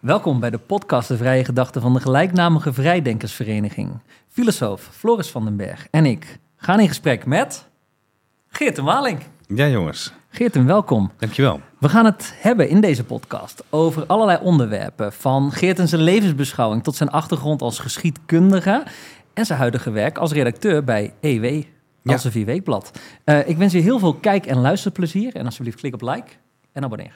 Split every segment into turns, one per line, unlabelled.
Welkom bij de podcast De Vrije Gedachten van de gelijknamige Vrijdenkersvereniging. Filosoof Floris van den Berg en ik gaan in gesprek met Geerten Waling.
Ja, jongens.
Geerten, welkom.
Dankjewel.
We gaan het hebben in deze podcast over allerlei onderwerpen. Van Geerten zijn levensbeschouwing tot zijn achtergrond als geschiedkundige en zijn huidige werk als redacteur bij EW, Elsevier Weekblad. Ik wens je heel veel kijk- en luisterplezier en alsjeblieft klik op like en abonneer.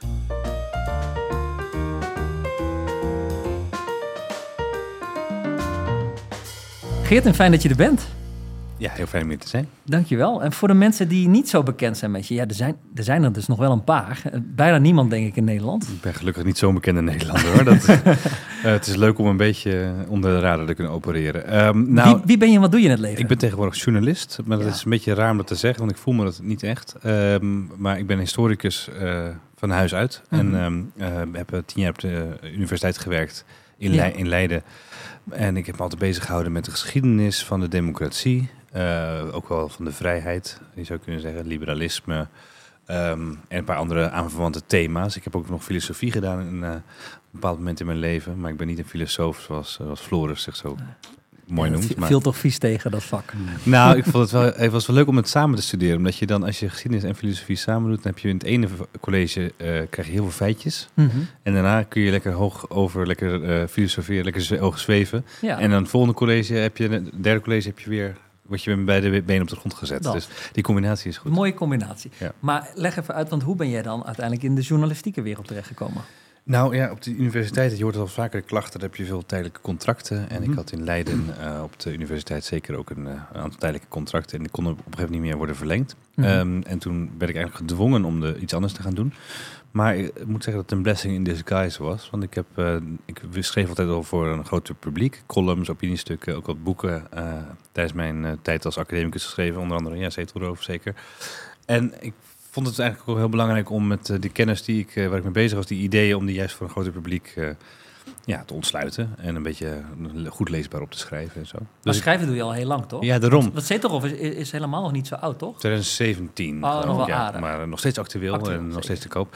Geerten, fijn dat je er bent.
Ja, heel fijn om hier te zijn.
Dankjewel. En voor de mensen die niet zo bekend zijn met je, er zijn er dus nog wel een paar. Bijna niemand, denk ik, in Nederland.
Ik ben gelukkig niet zo'n bekende Nederlander, hoor. Het is leuk om een beetje onder de radar te kunnen opereren.
Wie ben je en wat doe je in het leven?
Ik ben tegenwoordig journalist, maar dat is een beetje raar om dat te zeggen, want ik voel me dat niet echt. Maar ik ben historicus van huis uit en heb 10 jaar op de universiteit gewerkt in Leiden. En ik heb me altijd bezig gehouden met de geschiedenis van de democratie. Ook wel van de vrijheid, je zou kunnen zeggen, liberalisme en een paar andere aanverwante thema's. Ik heb ook nog filosofie gedaan in een bepaald moment in mijn leven. Maar ik ben niet een filosoof zoals Floris zich zo mooi noemt.
Het viel toch vies tegen, dat vak?
Nou, ik vond het was wel leuk om het samen te studeren. Omdat je dan, als je geschiedenis en filosofie samen doet, dan heb je in het ene college krijg je heel veel feitjes.
Mm-hmm.
En daarna kun je lekker hoog over, lekker filosoferen, lekker hoog zweven.
Ja.
En dan het volgende college het derde college heb je weer, word je bij de benen op de grond gezet.
Dat.
Dus die combinatie is goed.
Mooie combinatie.
Ja.
Maar leg even uit, want hoe ben jij dan uiteindelijk in de journalistieke wereld terechtgekomen?
Nou ja, op de universiteit, je hoort al vaker klachten, daar heb je veel tijdelijke contracten. En ik had in Leiden op de universiteit zeker ook een aantal tijdelijke contracten. En die konden op een gegeven moment niet meer worden verlengd. En toen werd ik eigenlijk gedwongen om iets anders te gaan doen. Maar ik moet zeggen dat het een blessing in disguise was. Want ik schreef altijd al voor een groter publiek. Columns, opiniestukken, ook wat boeken. Tijdens mijn tijd als academicus geschreven. Onder andere Zetelroof zeker. En ik vond het eigenlijk ook heel belangrijk om met die kennis waar ik mee bezig was, die ideeën, om die juist voor een groter publiek te ontsluiten. En een beetje goed leesbaar op te schrijven en zo.
Maar schrijven doe je al heel lang, toch?
Ja, daarom.
Want Zetelroof is helemaal nog niet zo oud, toch?
2017.
Oh, nog wel aardig.
Maar nog steeds actueel en nog steeds te koop.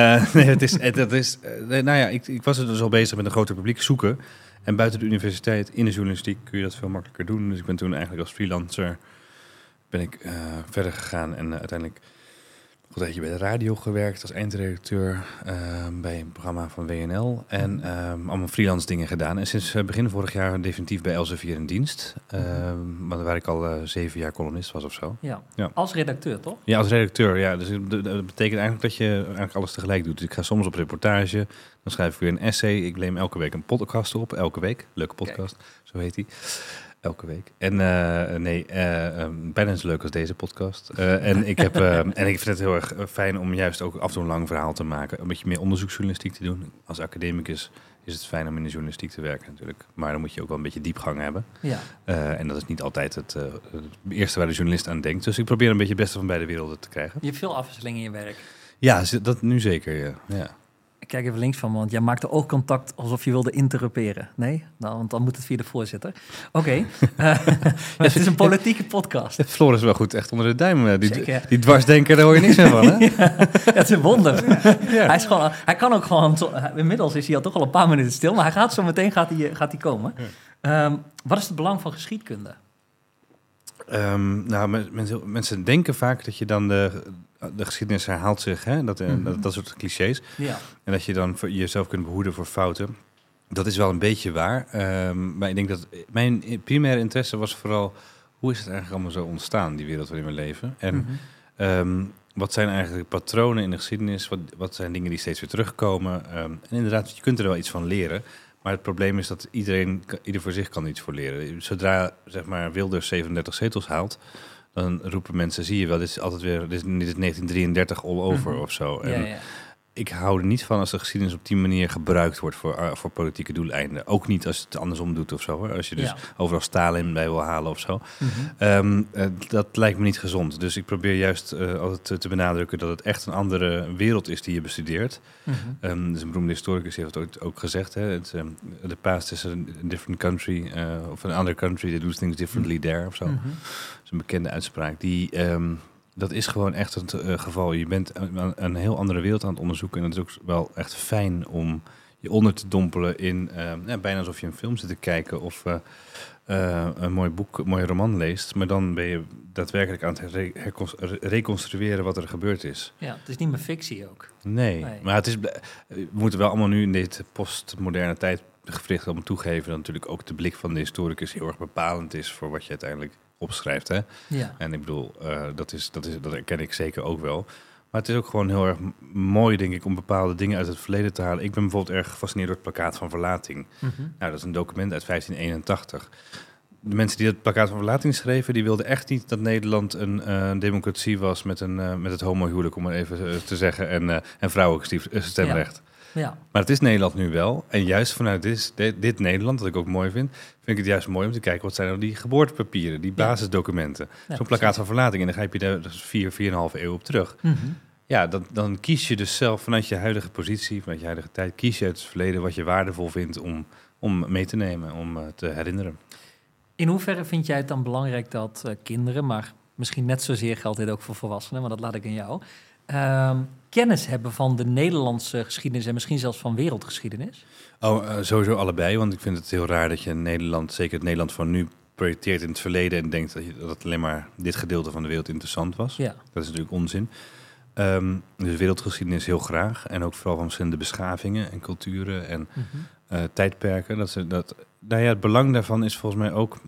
Ik was er dus al bezig met een groter publiek zoeken. En buiten de universiteit, in de journalistiek, kun je dat veel makkelijker doen. Dus ik ben toen eigenlijk als freelancer verder gegaan en uiteindelijk een tijdje bij de radio gewerkt als eindredacteur bij een programma van WNL. En allemaal freelance dingen gedaan. En sinds begin vorig jaar definitief bij Elsevier in dienst. Waar ik al 7 jaar columnist was of zo.
Ja.
Ja.
Als redacteur, toch?
Ja, als redacteur. Ja. Dus dat betekent eigenlijk dat je eigenlijk alles tegelijk doet. Dus ik ga soms op reportage, dan schrijf ik weer een essay. Ik neem elke week een podcast op. Elke week. Leuke podcast, zo heet die. Elke week. En bijna zo leuk als deze podcast. En ik vind het heel erg fijn om juist ook af en toe een lang verhaal te maken. Een beetje meer onderzoeksjournalistiek te doen. Als academicus is het fijn om in de journalistiek te werken natuurlijk. Maar dan moet je ook wel een beetje diepgang hebben. Ja. En dat is niet altijd het eerste waar de journalist aan denkt. Dus ik probeer een beetje het beste van beide werelden te krijgen.
Je hebt veel afwisseling in je werk.
Ja, dat nu zeker, ja.
Ik kijk even links van me, want jij maakte oogcontact alsof je wilde interruperen. Nee? Nou, want dan moet het via de voorzitter. Oké. Het is een politieke podcast.
Floris is wel goed, echt onder de duim. Die dwarsdenker, daar hoor je niks meer van, hè?
Ja, het is een wonder. Ja. Hij kan ook gewoon... Inmiddels is hij al toch al een paar minuten stil, maar hij gaat zo meteen gaat hij komen. Ja. Wat is het belang van geschiedkunde?
Mensen denken vaak dat je dan de geschiedenis herhaalt zich, hè? Dat soort clichés. Ja. En dat je dan jezelf kunt behoeden voor fouten. Dat is wel een beetje waar. Maar ik denk dat mijn primaire interesse was vooral, hoe is het eigenlijk allemaal zo ontstaan, die wereld waarin we leven? En wat zijn eigenlijk patronen in de geschiedenis? Wat zijn dingen die steeds weer terugkomen? En inderdaad, je kunt er wel iets van leren. Maar het probleem is dat ieder voor zich kan iets voor leren. Zodra, zeg maar, Wilders 37 zetels haalt, dan roepen mensen, zie je wel, dit is 1933 all over of zo. En ik hou er niet van als de geschiedenis op die manier gebruikt wordt voor politieke doeleinden. Ook niet als je het andersom doet of zo. Hè? Als je dus overal Stalin bij wil halen of zo. Dat lijkt me niet gezond. Dus ik probeer juist altijd te benadrukken dat het echt een andere wereld is die je bestudeert. Dus een beroemde historicus heeft het ook gezegd. Hè? The past is a different country of an other country that does things differently there of zo. Dat is een bekende uitspraak. Dat is gewoon echt het geval. Je bent een heel andere wereld aan het onderzoeken. En het is ook wel echt fijn om je onder te dompelen in bijna alsof je een film zit te kijken of een mooi boek, een mooie roman leest. Maar dan ben je daadwerkelijk aan het reconstrueren wat er gebeurd is.
Ja, het is niet meer fictie ook.
Nee. Maar het is, we moeten wel allemaal nu in deze postmoderne tijd gevricht allemaal toegeven dat natuurlijk ook de blik van de historicus heel erg bepalend is voor wat je uiteindelijk opschrijft. Hè?
Ja.
En ik bedoel, dat herken ik zeker ook wel. Maar het is ook gewoon heel erg mooi, denk ik, om bepaalde dingen uit het verleden te halen. Ik ben bijvoorbeeld erg gefascineerd door het Plakkaat van Verlating.
Mm-hmm.
Nou, dat is een document uit 1581. De mensen die het Plakkaat van Verlating schreven, die wilden echt niet dat Nederland een democratie was met het homohuwelijk, om maar even te zeggen, en vrouwenstemrecht.
Ja.
Maar het is Nederland nu wel. En juist vanuit dit Nederland, wat ik ook mooi vind ik het juist mooi om te kijken, wat zijn nou die geboortepapieren, die basisdocumenten.
Ja,
zo'n Plakkaat van Verlating. En dan ga je daar 4,5 eeuw op terug.
Mm-hmm.
Ja, dan kies je dus zelf vanuit je huidige positie, vanuit je huidige tijd, kies je uit het verleden wat je waardevol vindt om mee te nemen, om te herinneren.
In hoeverre vind jij het dan belangrijk dat kinderen, maar misschien net zozeer geldt dit ook voor volwassenen, maar dat laat ik aan jou, kennis hebben van de Nederlandse geschiedenis en misschien zelfs van wereldgeschiedenis?
Sowieso allebei, want ik vind het heel raar dat je Nederland, zeker het Nederland van nu, projecteert in het verleden en denkt dat alleen maar dit gedeelte van de wereld interessant was.
Ja. Dat
is natuurlijk onzin. Dus wereldgeschiedenis heel graag. En ook vooral van verschillende beschavingen en culturen en tijdperken. Het belang daarvan is volgens mij ook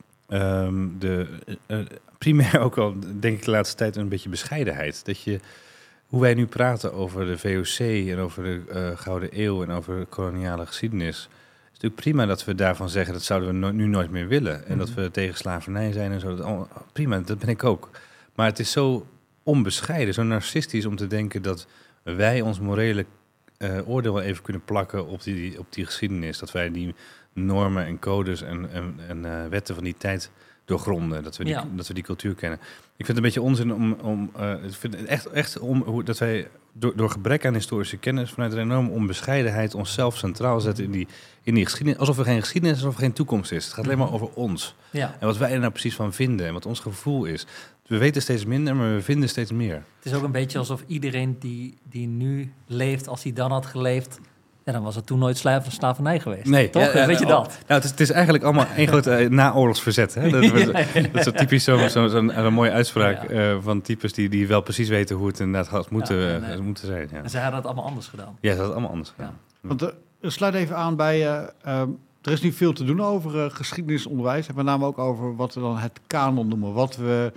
primair ook al, denk ik de laatste tijd, een beetje bescheidenheid. Dat je, hoe wij nu praten over de VOC en over de Gouden Eeuw en over de koloniale geschiedenis. Het is natuurlijk prima dat we daarvan zeggen, dat zouden we nu nooit meer willen. En dat we tegen slavernij zijn en zo. Prima, dat ben ik ook. Maar het is zo onbescheiden, zo narcistisch om te denken dat wij ons morele oordeel wel even kunnen plakken op die geschiedenis. Dat wij die normen en codes en wetten van die tijd doorgronden. Dat we die cultuur kennen. Ik vind het een beetje onzin ik vind het echt dat wij door gebrek aan historische kennis vanuit een enorme onbescheidenheid onszelf centraal zetten in die geschiedenis. Alsof er geen geschiedenis is, alsof er geen toekomst is. Het gaat alleen maar over ons.
Ja.
En wat wij er nou precies van vinden en wat ons gevoel is. We weten steeds minder, maar we vinden steeds meer.
Het is ook een beetje alsof iedereen die nu leeft, als hij dan had geleefd, ja, dan was het toen nooit slavernij geweest. Nee, toch? Weet je dat?
Nou, het is eigenlijk allemaal één groot naoorlogsverzet. Hè? Dat is zo typisch zo'n mooie uitspraak van types die wel precies weten hoe het inderdaad had moeten zijn. Ja.
En zij hadden het allemaal anders gedaan.
Ja, ze hadden het allemaal anders gedaan.
Ja. Want sluit even aan bij, er is nu veel te doen over geschiedenisonderwijs. En met name ook over wat we dan het kanon noemen. Wat we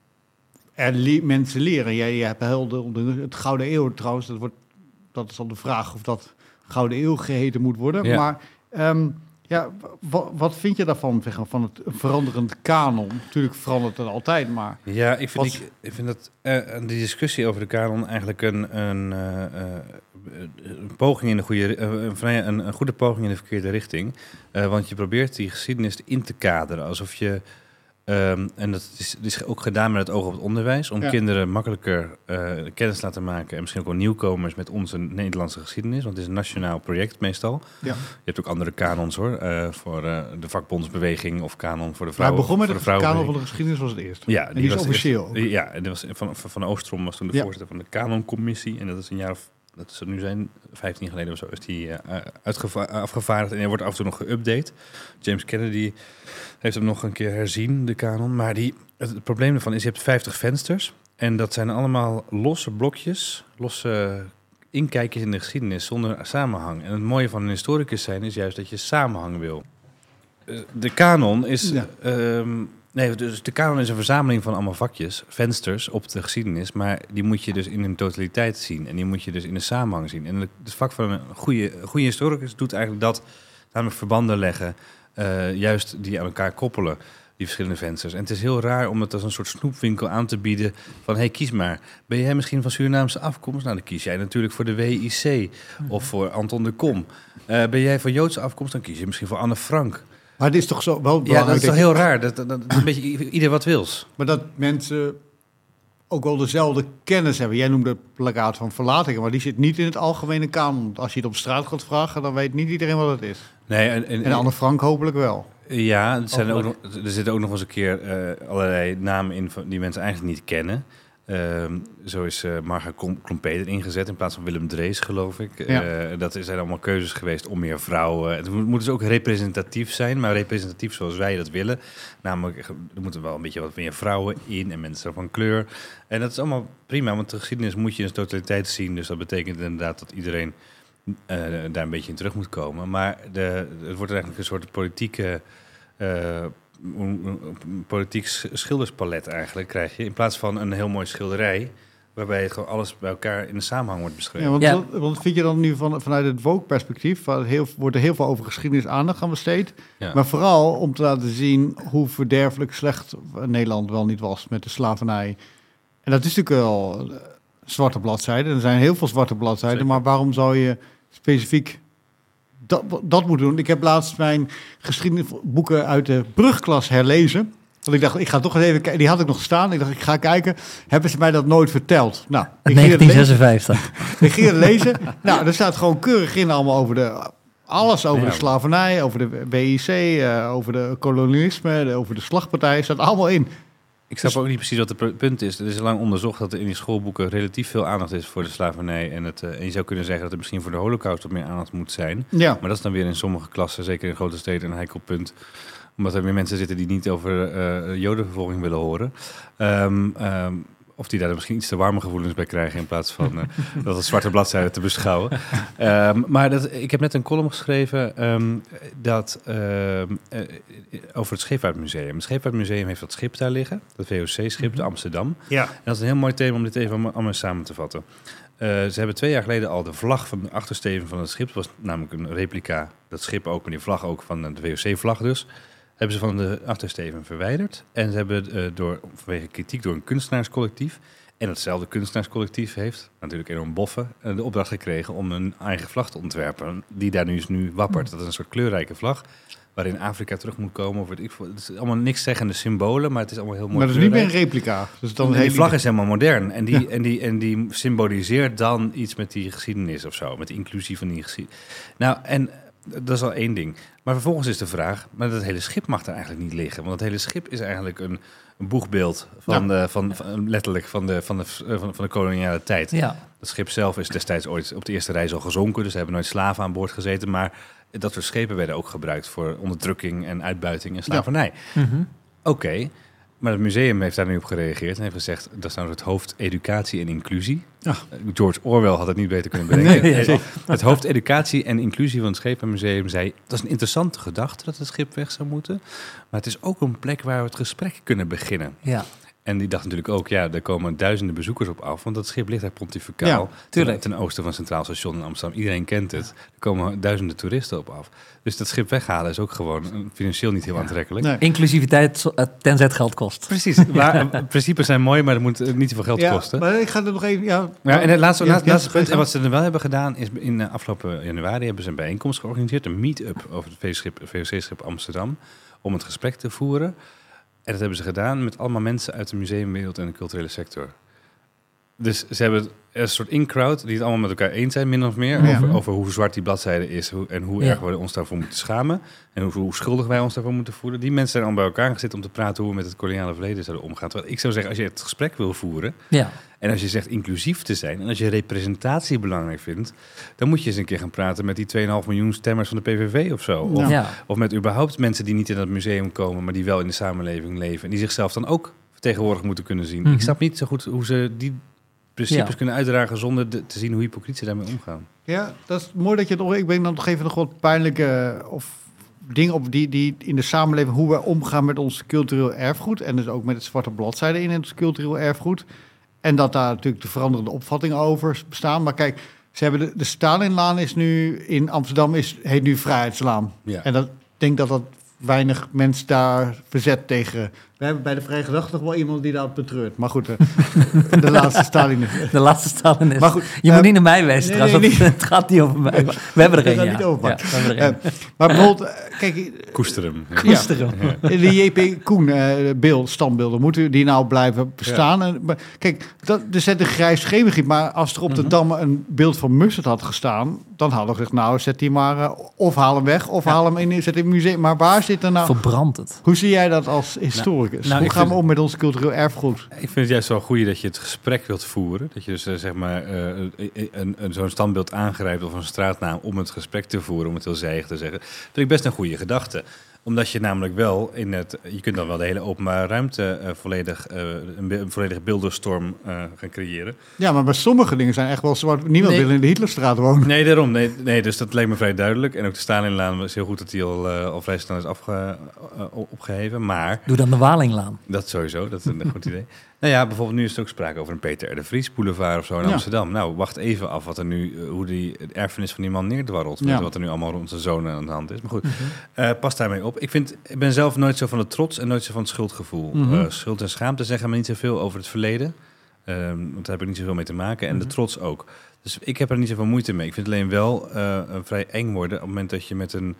mensen leren. Jij hebt het Gouden Eeuw trouwens. Dat is dan de vraag of dat Gouden Eeuw geheten moet worden. Ja. Maar wat vind je daarvan, van het veranderend kanon? Natuurlijk verandert het altijd, maar...
Ja, ik vind dat die discussie over de kanon eigenlijk een poging in de een goede poging in de verkeerde richting. Want je probeert die geschiedenis in te kaderen, alsof je... en dat is ook gedaan met het oog op het onderwijs, om kinderen makkelijker kennis te laten maken en misschien ook wel nieuwkomers met onze Nederlandse geschiedenis, want het is een nationaal project meestal. Ja. Je hebt ook andere kanons hoor, voor de vakbondsbeweging of kanon voor de vrouwen.
Maar begon met de kanon van de geschiedenis was het eerst.
Ja,
en die is officieel.
Ja, en dat was van Oostrom was toen de voorzitter van de kanoncommissie en dat is een jaar of... Dat zou nu zijn, 15 geleden of zo, is die afgevaardigd. En hij wordt af en toe nog geüpdate. James Kennedy heeft hem nog een keer herzien, de kanon. Maar het probleem ervan is, je hebt 50 vensters. En dat zijn allemaal losse blokjes, losse inkijkjes in de geschiedenis zonder samenhang. En het mooie van een historicus zijn is juist dat je samenhang wil. De kanon is... dus de kanon is een verzameling van allemaal vakjes, vensters op de geschiedenis, maar die moet je dus in hun totaliteit zien en die moet je dus in een samenhang zien. En het vak van een goede historicus doet eigenlijk dat, namelijk verbanden leggen, juist die aan elkaar koppelen, die verschillende vensters. En het is heel raar om het als een soort snoepwinkel aan te bieden van, hey, kies maar. Ben jij misschien van Surinaamse afkomst? Nou, dan kies jij natuurlijk voor de WIC of voor Anton de Kom. Ben jij van Joodse afkomst? Dan kies je misschien voor Anne Frank.
Maar het is toch zo wel belangrijk...
Ja, dat is toch heel raar. Dat is een beetje ieder wat wils.
Maar dat mensen ook wel dezelfde kennis hebben. Jij noemde het Plakkaat van Verlatingen, maar die zit niet in het algemene kanon. Als je het op straat gaat vragen, dan weet niet iedereen wat het is.
Nee,
en Anne Frank hopelijk wel.
Ja, er zitten ook nog eens een keer allerlei namen in die mensen eigenlijk niet kennen. Zo is Marga Klompeter ingezet in plaats van Willem Drees, geloof ik. Dat zijn allemaal keuzes geweest om meer vrouwen. Het moet dus ook representatief zijn, maar representatief zoals wij dat willen. Namelijk, er moeten wel een beetje wat meer vrouwen in en mensen van kleur. En dat is allemaal prima, want de geschiedenis moet je in zijn totaliteit zien. Dus dat betekent inderdaad dat iedereen daar een beetje in terug moet komen. Maar het wordt eigenlijk een soort politieke... politiek schilderspalet eigenlijk krijg je, in plaats van een heel mooi schilderij, waarbij het gewoon alles bij elkaar in de samenhang wordt beschreven.
Ja, want vind je dan nu vanuit het Vogue-perspectief, wordt er heel veel over geschiedenis aandacht aan besteed, maar vooral om te laten zien hoe verderfelijk slecht Nederland wel niet was met de slavernij. En dat is natuurlijk wel zwarte bladzijden, er zijn heel veel zwarte bladzijden, zeker. Maar waarom zou je specifiek dat moet doen? Ik heb laatst mijn geschiedenisboeken uit de brugklas herlezen. Want ik dacht, ik ga toch eens even kijken. Die had ik nog staan. Ik dacht, ik ga kijken. Hebben ze mij dat nooit verteld? Nou,
1956.
Ik ging het lezen. Nou, er staat gewoon keurig in allemaal over alles over de slavernij, over de BIC, over de kolonialisme, over de slagpartij. Staat allemaal in.
Ik snap ook niet precies wat het punt is. Er is lang onderzocht dat er in die schoolboeken relatief veel aandacht is voor de slavernij. En je zou kunnen zeggen dat er misschien voor de Holocaust wat meer aandacht moet zijn. Ja. Maar dat is dan weer in sommige klassen, zeker in grote steden, een heikel punt. Omdat er weer mensen zitten die niet over jodenvervolging willen horen. Of die daar misschien iets te warme gevoelens bij krijgen in plaats van dat het zwarte bladzijde te beschouwen. Ik heb net een column geschreven over het Scheepvaartmuseum. Het Scheepvaartmuseum heeft dat schip daar liggen, dat VOC-schip, de Amsterdam. Ja. En dat is een heel mooi thema om dit even allemaal samen te vatten. Ze hebben 2 jaar geleden al de vlag van de achtersteven van het schip, dat was namelijk een replica, dat schip ook, maar die vlag ook van de VOC-vlag dus, hebben ze van de achtersteven verwijderd. En ze hebben vanwege kritiek door een kunstenaarscollectief, en hetzelfde kunstenaarscollectief heeft, natuurlijk enorm boffen, de opdracht gekregen om een eigen vlag te ontwerpen, die daar nu wappert. Dat is een soort kleurrijke vlag, waarin Afrika terug moet komen. Het is allemaal niks zeggende symbolen, maar het is allemaal heel mooi.
Maar het is niet meer een replica. Dus dan
die vlag is helemaal modern. En die symboliseert dan iets met die geschiedenis of zo, met de inclusie van die geschiedenis. Nou, en dat is al één ding. Maar vervolgens is de vraag, maar dat hele schip mag er eigenlijk niet liggen. Want het hele schip is eigenlijk een boegbeeld letterlijk van de koloniale tijd. Ja. Het schip zelf is destijds ooit op de eerste reis al gezonken, dus er hebben nooit slaven aan boord gezeten. Maar dat soort schepen werden ook gebruikt voor onderdrukking en uitbuiting en slavernij. Ja. Mm-hmm. Oké. Maar het museum heeft daar nu op gereageerd en heeft gezegd, dat is nou het hoofd educatie en inclusie. Ja. George Orwell had het niet beter kunnen bedenken. Nee. Het hoofd educatie en inclusie van het Scheepvaartmuseum zei, dat is een interessante gedachte dat het schip weg zou moeten. Maar het is ook een plek waar we het gesprek kunnen beginnen. Ja. En die dacht natuurlijk ook, er komen duizenden bezoekers op af. Want dat schip ligt daar pontificaal ten oosten van Centraal Station in Amsterdam. Iedereen kent het. Er komen duizenden toeristen op af. Dus dat schip weghalen is ook gewoon financieel niet heel aantrekkelijk. Nee.
Inclusiviteit tenzij het geld kost.
Precies. Principes zijn mooi, maar het moet niet te veel geld kosten.
Maar ik ga er nog even...
En het laatste punt, en wat ze er wel hebben gedaan, is in afgelopen januari hebben ze een bijeenkomst georganiseerd. Een meet-up over het VOC-schip Amsterdam. Om het gesprek te voeren. En dat hebben ze gedaan met allemaal mensen uit de museumwereld en de culturele sector. Dus ze hebben een soort in-crowd die het allemaal met elkaar eens zijn, min of meer. Ja. Over hoe zwart die bladzijde is en hoe erg we ons daarvoor moeten schamen. En hoe schuldig wij ons daarvoor moeten voelen. Die mensen zijn allemaal bij elkaar gezeten om te praten hoe we met het koloniale verleden zouden omgaan. Terwijl ik zou zeggen, als je het gesprek wil voeren, en als je zegt inclusief te zijn, en als je representatie belangrijk vindt, dan moet je eens een keer gaan praten met die 2,5 miljoen stemmers van de PVV of zo. Of met überhaupt mensen die niet in dat museum komen, maar die wel in de samenleving leven. En die zichzelf dan ook vertegenwoordigd moeten kunnen zien. Mm-hmm. Ik snap niet zo goed hoe ze die principes kunnen uitdragen zonder te zien hoe hypocriet ze daarmee omgaan. Ja,
dat is mooi dat je het... Ik ben dan nog even nog wat pijnlijke dingen op die in de samenleving, hoe we omgaan met ons cultureel erfgoed en dus ook met het zwarte bladzijde in het cultureel erfgoed. En dat daar natuurlijk de veranderende opvattingen over bestaan. Maar kijk, ze hebben de Stalinlaan is nu in Amsterdam heet nu Vrijheidslaan. Ja. En ik denk dat weinig mensen daar verzet tegen. We hebben bij de Vrije Gedachte nog wel iemand die dat betreurt. Maar goed, de laatste Stalinist.
De laatste Stalinist. Maar goed, je moet niet naar mij wijzen trouwens. Het gaat niet over mij. We hebben er een,
niet over. Maar bijvoorbeeld, kijk...
Koester hem.
Ja. De J.P. Koen standbeelden, moeten die nou blijven bestaan? Ja. Kijk, er zit een grijs schemergiet, maar als er op de Dam een beeld van Mussert had gestaan, dan hadden we gezegd, nou, zet die maar... of haal hem weg, of haal hem in, zet in het museum. Maar waar zit er nou...
Verbrand het.
Hoe zie jij dat als historicus? Hoe gaan we om met ons cultureel erfgoed?
Ik vind het juist wel goed dat je het gesprek wilt voeren. Dat je dus zeg maar zo'n standbeeld aangrijpt of een straatnaam om het gesprek te voeren, om het heel zijig te zeggen. Dat vind ik best een goede gedachte. Omdat je namelijk wel je kunt dan wel de hele openbare ruimte een volledige beeldenstorm gaan creëren.
Ja, maar bij sommige dingen zijn echt wel zwart. Niemand wil in de Hitlerstraat wonen.
Nee, daarom. Nee, dus dat lijkt me vrij duidelijk. En ook de Stalinlaan is heel goed dat die al vrij snel is opgeheven. Maar
Doe dan de Walinglaan.
dat sowieso, dat is een goed idee. Nou ja, bijvoorbeeld nu is er ook sprake over een Peter R. de Vries boulevard of zo in Amsterdam. Nou, wacht even af wat er nu, hoe het erfenis van die man neerdwarrelt. Met wat er nu allemaal rond zijn zoon aan de hand is. Maar goed, pas daarmee op. Ik ben zelf nooit zo van de trots en nooit zo van het schuldgevoel. Schuld en schaamte zeggen me niet zoveel over het verleden. Want daar heb ik niet zoveel mee te maken. En de trots ook. Dus ik heb er niet zoveel moeite mee. Ik vind het alleen wel vrij eng worden op het moment dat je met een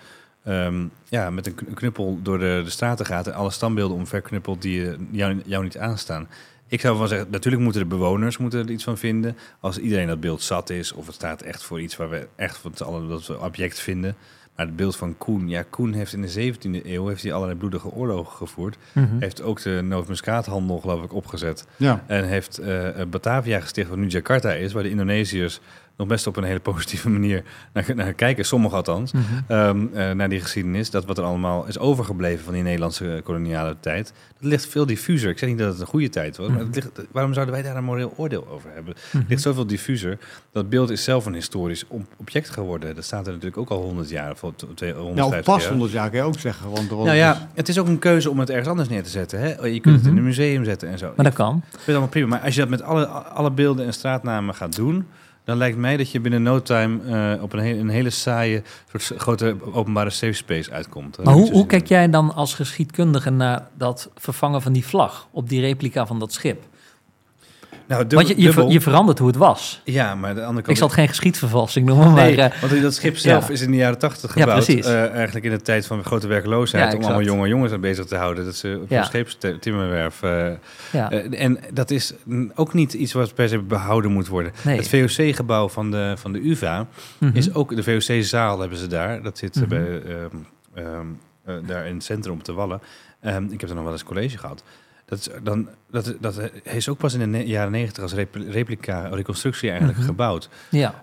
knuppel door de straten gaat en alle standbeelden omverknuppelt die jou niet aanstaan. Ik zou wel zeggen, natuurlijk moeten de bewoners er iets van vinden. Als iedereen dat beeld zat is, of het staat echt voor iets waar we echt dat we object vinden. Maar het beeld van Koen, Koen heeft in de 17e eeuw allerlei bloedige oorlogen gevoerd. Heeft ook de nootmuskaathandel, geloof ik, opgezet. Ja. En heeft Batavia gesticht, wat nu Jakarta is, waar de Indonesiërs nog best op een hele positieve manier naar kijken, sommigen althans, naar die geschiedenis. Dat wat er allemaal is overgebleven van die Nederlandse koloniale tijd, dat ligt veel diffuser. Ik zeg niet dat het een goede tijd was, maar waarom zouden wij daar een moreel oordeel over hebben? Het ligt zoveel diffuser. Dat beeld is zelf een historisch object geworden. Dat staat er natuurlijk ook al 100 jaar, of 250 jaar.
Pas 100 jaar kan je ook zeggen.
Het is ook een keuze om het ergens anders neer te zetten. Hè? Je kunt het in een museum zetten en zo.
Maar dat kan.
Ik vind het allemaal prima. Maar als je dat met alle beelden en straatnamen gaat doen, dan lijkt mij dat je binnen no time op een hele saaie soort grote openbare safe space uitkomt.
Maar hoe kijk jij dan als geschiedkundige naar dat vervangen van die vlag op die replica van dat schip?
Nou,
want je verandert hoe het was.
Ja, maar de andere kant...
Ik zal het geen geschiedvervalsing noemen,
nee,
maar...
want dat schip zelf is in de jaren 80 gebouwd.
Ja,
eigenlijk in de tijd van grote werkloosheid. Om allemaal jonge jongens aan bezig te houden. Dat ze op een scheepstimmerwerf... en dat is ook niet iets wat per se behouden moet worden. Nee. Het VOC-gebouw van de UvA is ook... De VOC-zaal hebben ze daar. Dat zit bij, daar in het centrum op de Wallen. Ik heb er nog wel eens college gehad. Dat is ook pas in de jaren 90 als reconstructie eigenlijk gebouwd.
Ja.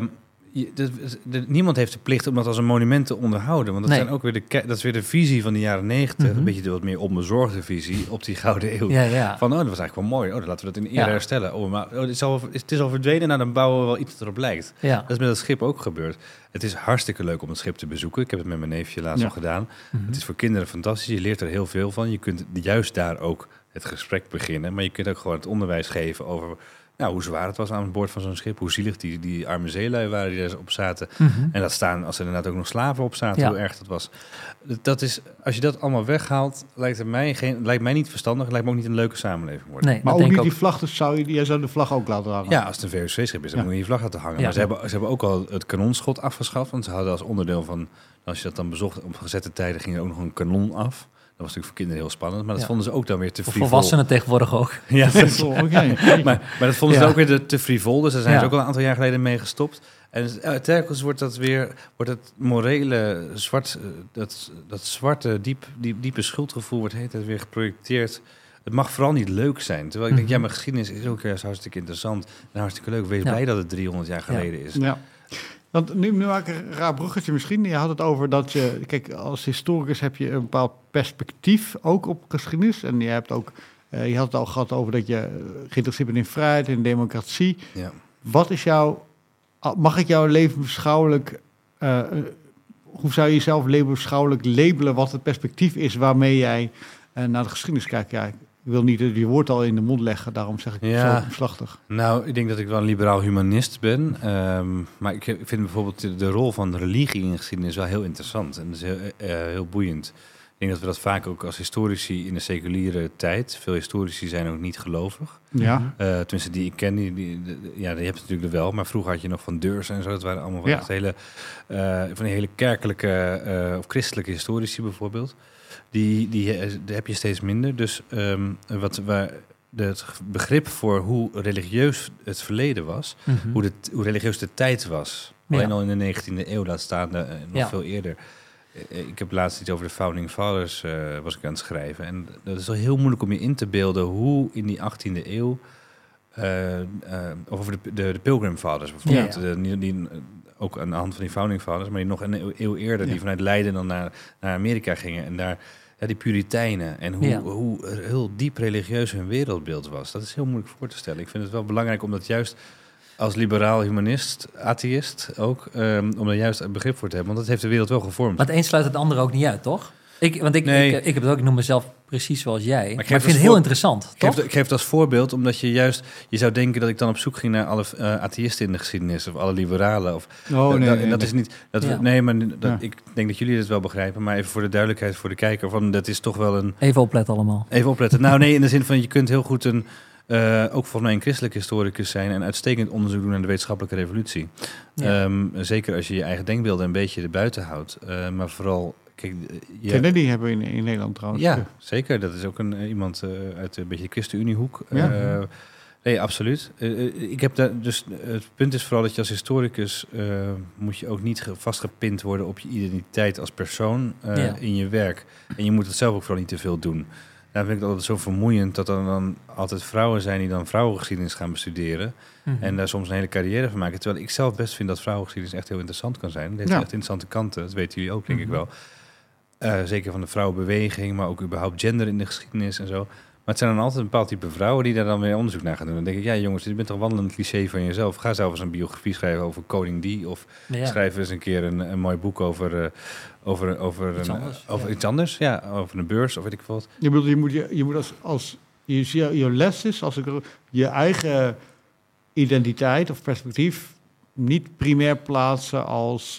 Niemand heeft de plicht om dat als een monument te onderhouden. Want dat zijn ook weer dat is weer de visie van de jaren 90. Een beetje de wat meer onbezorgde visie op die gouden eeuw.
Ja.
Van, dat was eigenlijk wel mooi. Dan laten we dat in ere herstellen. Maar het is al verdwenen. Nou, dan bouwen we wel iets dat erop lijkt. Ja. Dat is met het schip ook gebeurd. Het is hartstikke leuk om het schip te bezoeken. Ik heb het met mijn neefje laatst al gedaan. Het is voor kinderen fantastisch. Je leert er heel veel van. Je kunt juist daar ook het gesprek beginnen. Maar je kunt ook gewoon het onderwijs geven over hoe zwaar het was aan boord van zo'n schip. Hoe zielig die arme zeelui waren die er op zaten. En dat staan, als er inderdaad ook nog slaven op zaten, hoe erg dat was. Dat is, als je dat allemaal weghaalt, lijkt mij niet verstandig. Lijkt me ook niet een leuke samenleving worden.
Nee, maar ook niet die vlag, dus jij zou de vlag ook laten hangen?
Ja, als het een VOC-schip is, dan moet je die vlag laten hangen. Maar ze hebben ook al het kanonschot afgeschaft. Want ze hadden als onderdeel van, als je dat dan bezocht, op gezette tijden ging er ook nog een kanon af. Dat was natuurlijk voor kinderen heel spannend, maar dat vonden ze ook dan weer te frivol.
Volwassenen tegenwoordig ook.
Ja, maar dat vonden ze ook weer te frivol, dus daar zijn ze ook al een aantal jaar geleden mee gestopt. En telkens wordt het morele, dat zwarte, diepe schuldgevoel wordt de hele tijd weer geprojecteerd. Het mag vooral niet leuk zijn. Terwijl ik denk, mijn geschiedenis is ook juist hartstikke interessant en hartstikke leuk. Wees blij dat het 300 jaar geleden is.
Ja. Want nu maak ik een raar bruggetje misschien. Je had het over dat je... Kijk, als historicus heb je een bepaald perspectief ook op geschiedenis. En je hebt ook... je had het al gehad over dat je geïnteresseerd bent in vrijheid en democratie. Ja. Wat is mag ik jouw levensbeschouwelijk... hoe zou je jezelf levensbeschouwelijk labelen wat het perspectief is waarmee jij naar de geschiedenis kijkt? Ja, ik wil niet je woord al in de mond leggen, daarom zeg ik het zo omslachtig.
Nou, ik denk dat ik wel een liberaal humanist ben. Maar ik vind bijvoorbeeld de rol van religie in de geschiedenis wel heel interessant. En dat is heel boeiend. Ik denk dat we dat vaak ook als historici in de seculiere tijd... Veel historici zijn ook niet gelovig.
Ja.
Tenminste, die ik ken, die heb je natuurlijk wel. Maar vroeger had je nog Van Deurs en zo. Dat waren allemaal echt van die hele kerkelijke of christelijke historici bijvoorbeeld. Die heb je steeds minder. Dus het begrip voor hoe religieus het verleden was, hoe religieus de tijd was, Alleen al in de 19e eeuw, laat staan nog veel eerder. Ik heb laatst iets over de Founding Fathers was ik aan het schrijven. En dat is wel heel moeilijk om je in te beelden hoe in die 18e eeuw... of over de Pilgrim Fathers bijvoorbeeld. Die ook aan de hand van die Founding Fathers, maar die nog een eeuw eerder... die vanuit Leiden dan naar Amerika gingen. En daar die Puritijnen en hoe heel diep religieus hun wereldbeeld was. Dat is heel moeilijk voor te stellen. Ik vind het wel belangrijk om dat juist... als liberaal humanist, atheïst ook, om daar juist een begrip voor te hebben. Want dat heeft de wereld wel gevormd.
Maar het een sluit het ander ook niet uit, toch? Ik heb het ook, ik noem mezelf precies zoals jij. Maar ik vind het heel interessant, toch? Ik
geef het als voorbeeld, omdat je zou denken dat ik dan op zoek ging naar alle atheïsten in de geschiedenis, of alle liberalen. Of, is niet. Ik denk dat jullie het wel begrijpen, maar even voor de duidelijkheid voor de kijker, dat is toch wel een...
Even opletten allemaal.
Even opletten. Nou nee, in de zin van je kunt heel goed ook volgens mij een christelijk historicus zijn en uitstekend onderzoek doen naar de wetenschappelijke revolutie. Ja. Zeker als je je eigen denkbeelden een beetje erbuiten houdt. Maar vooral... Kijk,
Kennedy hebben we in Nederland trouwens.
Ja, zeker. Dat is ook iemand uit een beetje de ChristenUnie-hoek. Nee, absoluut. Ik heb dus het punt is vooral dat je als historicus moet je ook niet vastgepind worden op je identiteit als persoon in je werk. En je moet het zelf ook vooral niet te veel doen. Daar vind ik het altijd zo vermoeiend dat er dan altijd vrouwen zijn die dan vrouwengeschiedenis gaan bestuderen. Mm-hmm. En daar soms een hele carrière van maken. Terwijl ik zelf best vind dat vrouwengeschiedenis echt heel interessant kan zijn. Het heeft echt interessante kanten, dat weten jullie ook denk ik wel. Zeker van de vrouwenbeweging, maar ook überhaupt gender in de geschiedenis en zo. Maar het zijn dan altijd een bepaald type vrouwen die daar dan weer onderzoek naar gaan doen. Dan denk ik, ja jongens, je bent toch wandelend cliché van jezelf. Ga zelf eens een biografie schrijven over koning die. Of schrijf eens een keer een mooi boek over iets anders. Ja, over een beurs of weet ik wat.
Je moet als je les is, als ik je eigen identiteit of perspectief niet primair plaatsen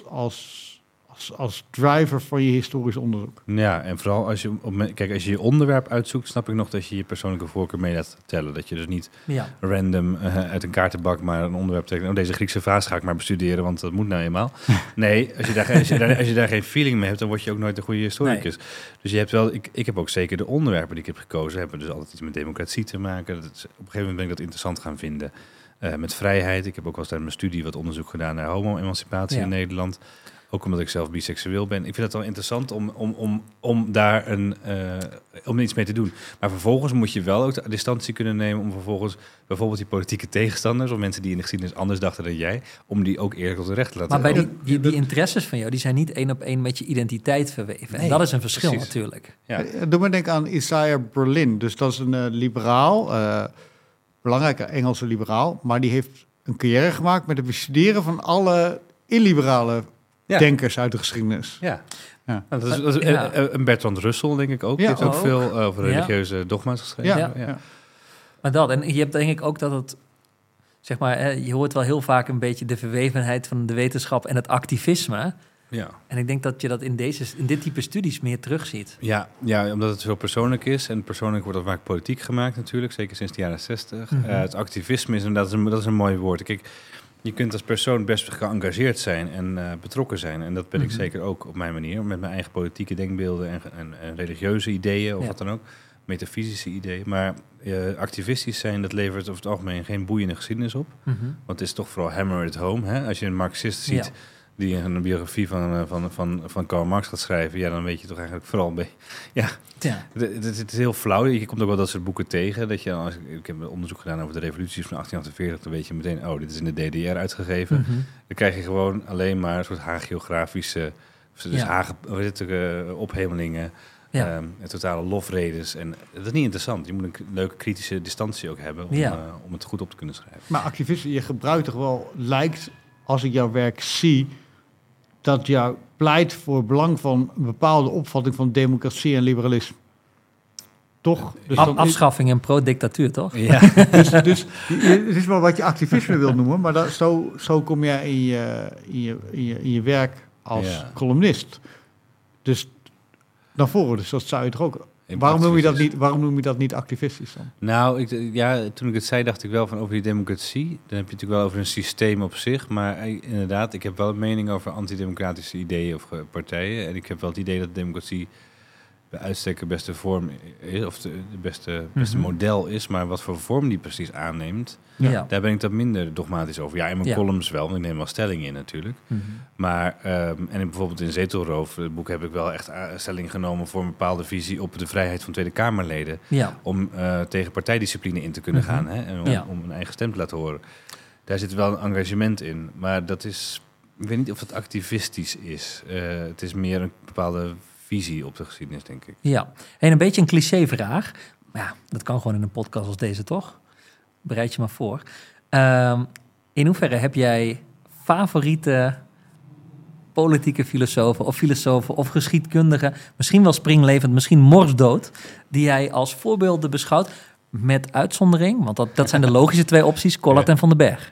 als driver van je historisch onderzoek.
Ja, en vooral als je onderwerp uitzoekt, snap ik nog dat je je persoonlijke voorkeur mee laat tellen. Dat je dus niet random uit een kaartenbak maar een onderwerp tekent. Deze Griekse vaas ga ik maar bestuderen, want dat moet nou eenmaal. Nee, als je daar geen feeling mee hebt, dan word je ook nooit een goede historicus. Nee. Dus je hebt wel, ik heb ook zeker de onderwerpen die ik heb gekozen, hebben dus altijd iets met democratie te maken. Op een gegeven moment ben ik dat interessant gaan vinden. Met vrijheid. Ik heb ook wel eens tijdens mijn studie wat onderzoek gedaan naar homo-emancipatie in Nederland. Ook omdat ik zelf biseksueel ben. Ik vind het wel interessant om daar om iets mee te doen. Maar vervolgens moet je wel ook de distantie kunnen nemen om vervolgens bijvoorbeeld die politieke tegenstanders of mensen die in de geschiedenis anders dachten dan jij, om die ook eerlijk tot de recht te laten.
Maar bij die interesses van jou, die zijn niet 1 op 1 met je identiteit verweven. Nee, en dat is een verschil natuurlijk.
Ja. Doe me denken aan Isaiah Berlin. Dus dat is een liberaal, belangrijke Engelse liberaal, maar die heeft een carrière gemaakt met het bestuderen van alle illiberale denkers uit de geschiedenis.
Ja. Dat is een Bertrand Russell, denk ik ook. Die heeft ook veel over religieuze dogma's geschreven. Ja.
Maar dat, en je hebt denk ik ook dat het, zeg maar, je hoort wel heel vaak een beetje de verwevenheid van de wetenschap en het activisme. Ja. En ik denk dat je dat in dit type studies meer terugziet. Ja,
omdat het zo persoonlijk is. En persoonlijk wordt dat vaak politiek gemaakt natuurlijk, zeker sinds de jaren 60. Mm-hmm. Het activisme is inderdaad dat is een mooi woord. Kijk, je kunt als persoon best geëngageerd zijn en betrokken zijn. En dat ben ik zeker ook op mijn manier. Met mijn eigen politieke denkbeelden en religieuze ideeën of wat dan ook. Metafysische ideeën. Maar activistisch zijn, dat levert over het algemeen geen boeiende geschiedenis op. Mm-hmm. Want het is toch vooral hammer it home. Hè? Als je een Marxist ziet die een biografie van Karl Marx gaat schrijven, dan weet je toch eigenlijk vooral het is heel flauw. Je komt ook wel dat soort boeken tegen. Ik heb onderzoek gedaan over de revoluties van 1848. Dan weet je meteen, dit is in de DDR uitgegeven. Mm-hmm. Dan krijg je gewoon alleen maar een soort hagiografische, ophemelingen, totale lofredes. En dat is niet interessant. Je moet een leuke kritische distantie ook hebben om het goed op te kunnen schrijven.
Maar activisme, je gebruikt toch wel, lijkt, als ik jouw werk zie, dat jou pleit voor het belang van een bepaalde opvatting van democratie en liberalisme. Toch?
Dus afschaffing en pro-dictatuur, toch?
Ja.
dus het is wel wat je activisme wil noemen, maar zo kom jij in je werk als columnist. Dus naar voren, dus dat zou je toch ook. Waarom noem je dat niet activistisch dan?
Nou, toen ik het zei, dacht ik wel van over die democratie. Dan heb je natuurlijk wel over een systeem op zich. Maar inderdaad, ik heb wel een mening over antidemocratische ideeën of partijen. En ik heb wel het idee dat democratie bij uitstek de beste vorm is, of de beste model is, maar wat voor vorm die precies aanneemt, daar ben ik dat minder dogmatisch over. Ja, in mijn columns wel, ik neem wel stelling in natuurlijk. Maar, bijvoorbeeld in Zetelroof, het boek, heb ik wel echt stelling genomen voor een bepaalde visie op de vrijheid van Tweede Kamerleden. Ja. Om tegen partijdiscipline in te kunnen gaan, hè, en om een eigen stem te laten horen. Daar zit wel een engagement in, maar dat is, ik weet niet of het activistisch is. Het is meer een bepaalde visie op de geschiedenis, denk ik.
Ja, en een beetje een clichévraag. Maar ja, dat kan gewoon in een podcast als deze, toch? Bereid je maar voor. In hoeverre heb jij favoriete politieke filosofen of geschiedkundigen, misschien wel springlevend, misschien morsdood, die jij als voorbeelden beschouwt, met uitzondering, want dat zijn de logische 2 opties, Collard en Van den Berg.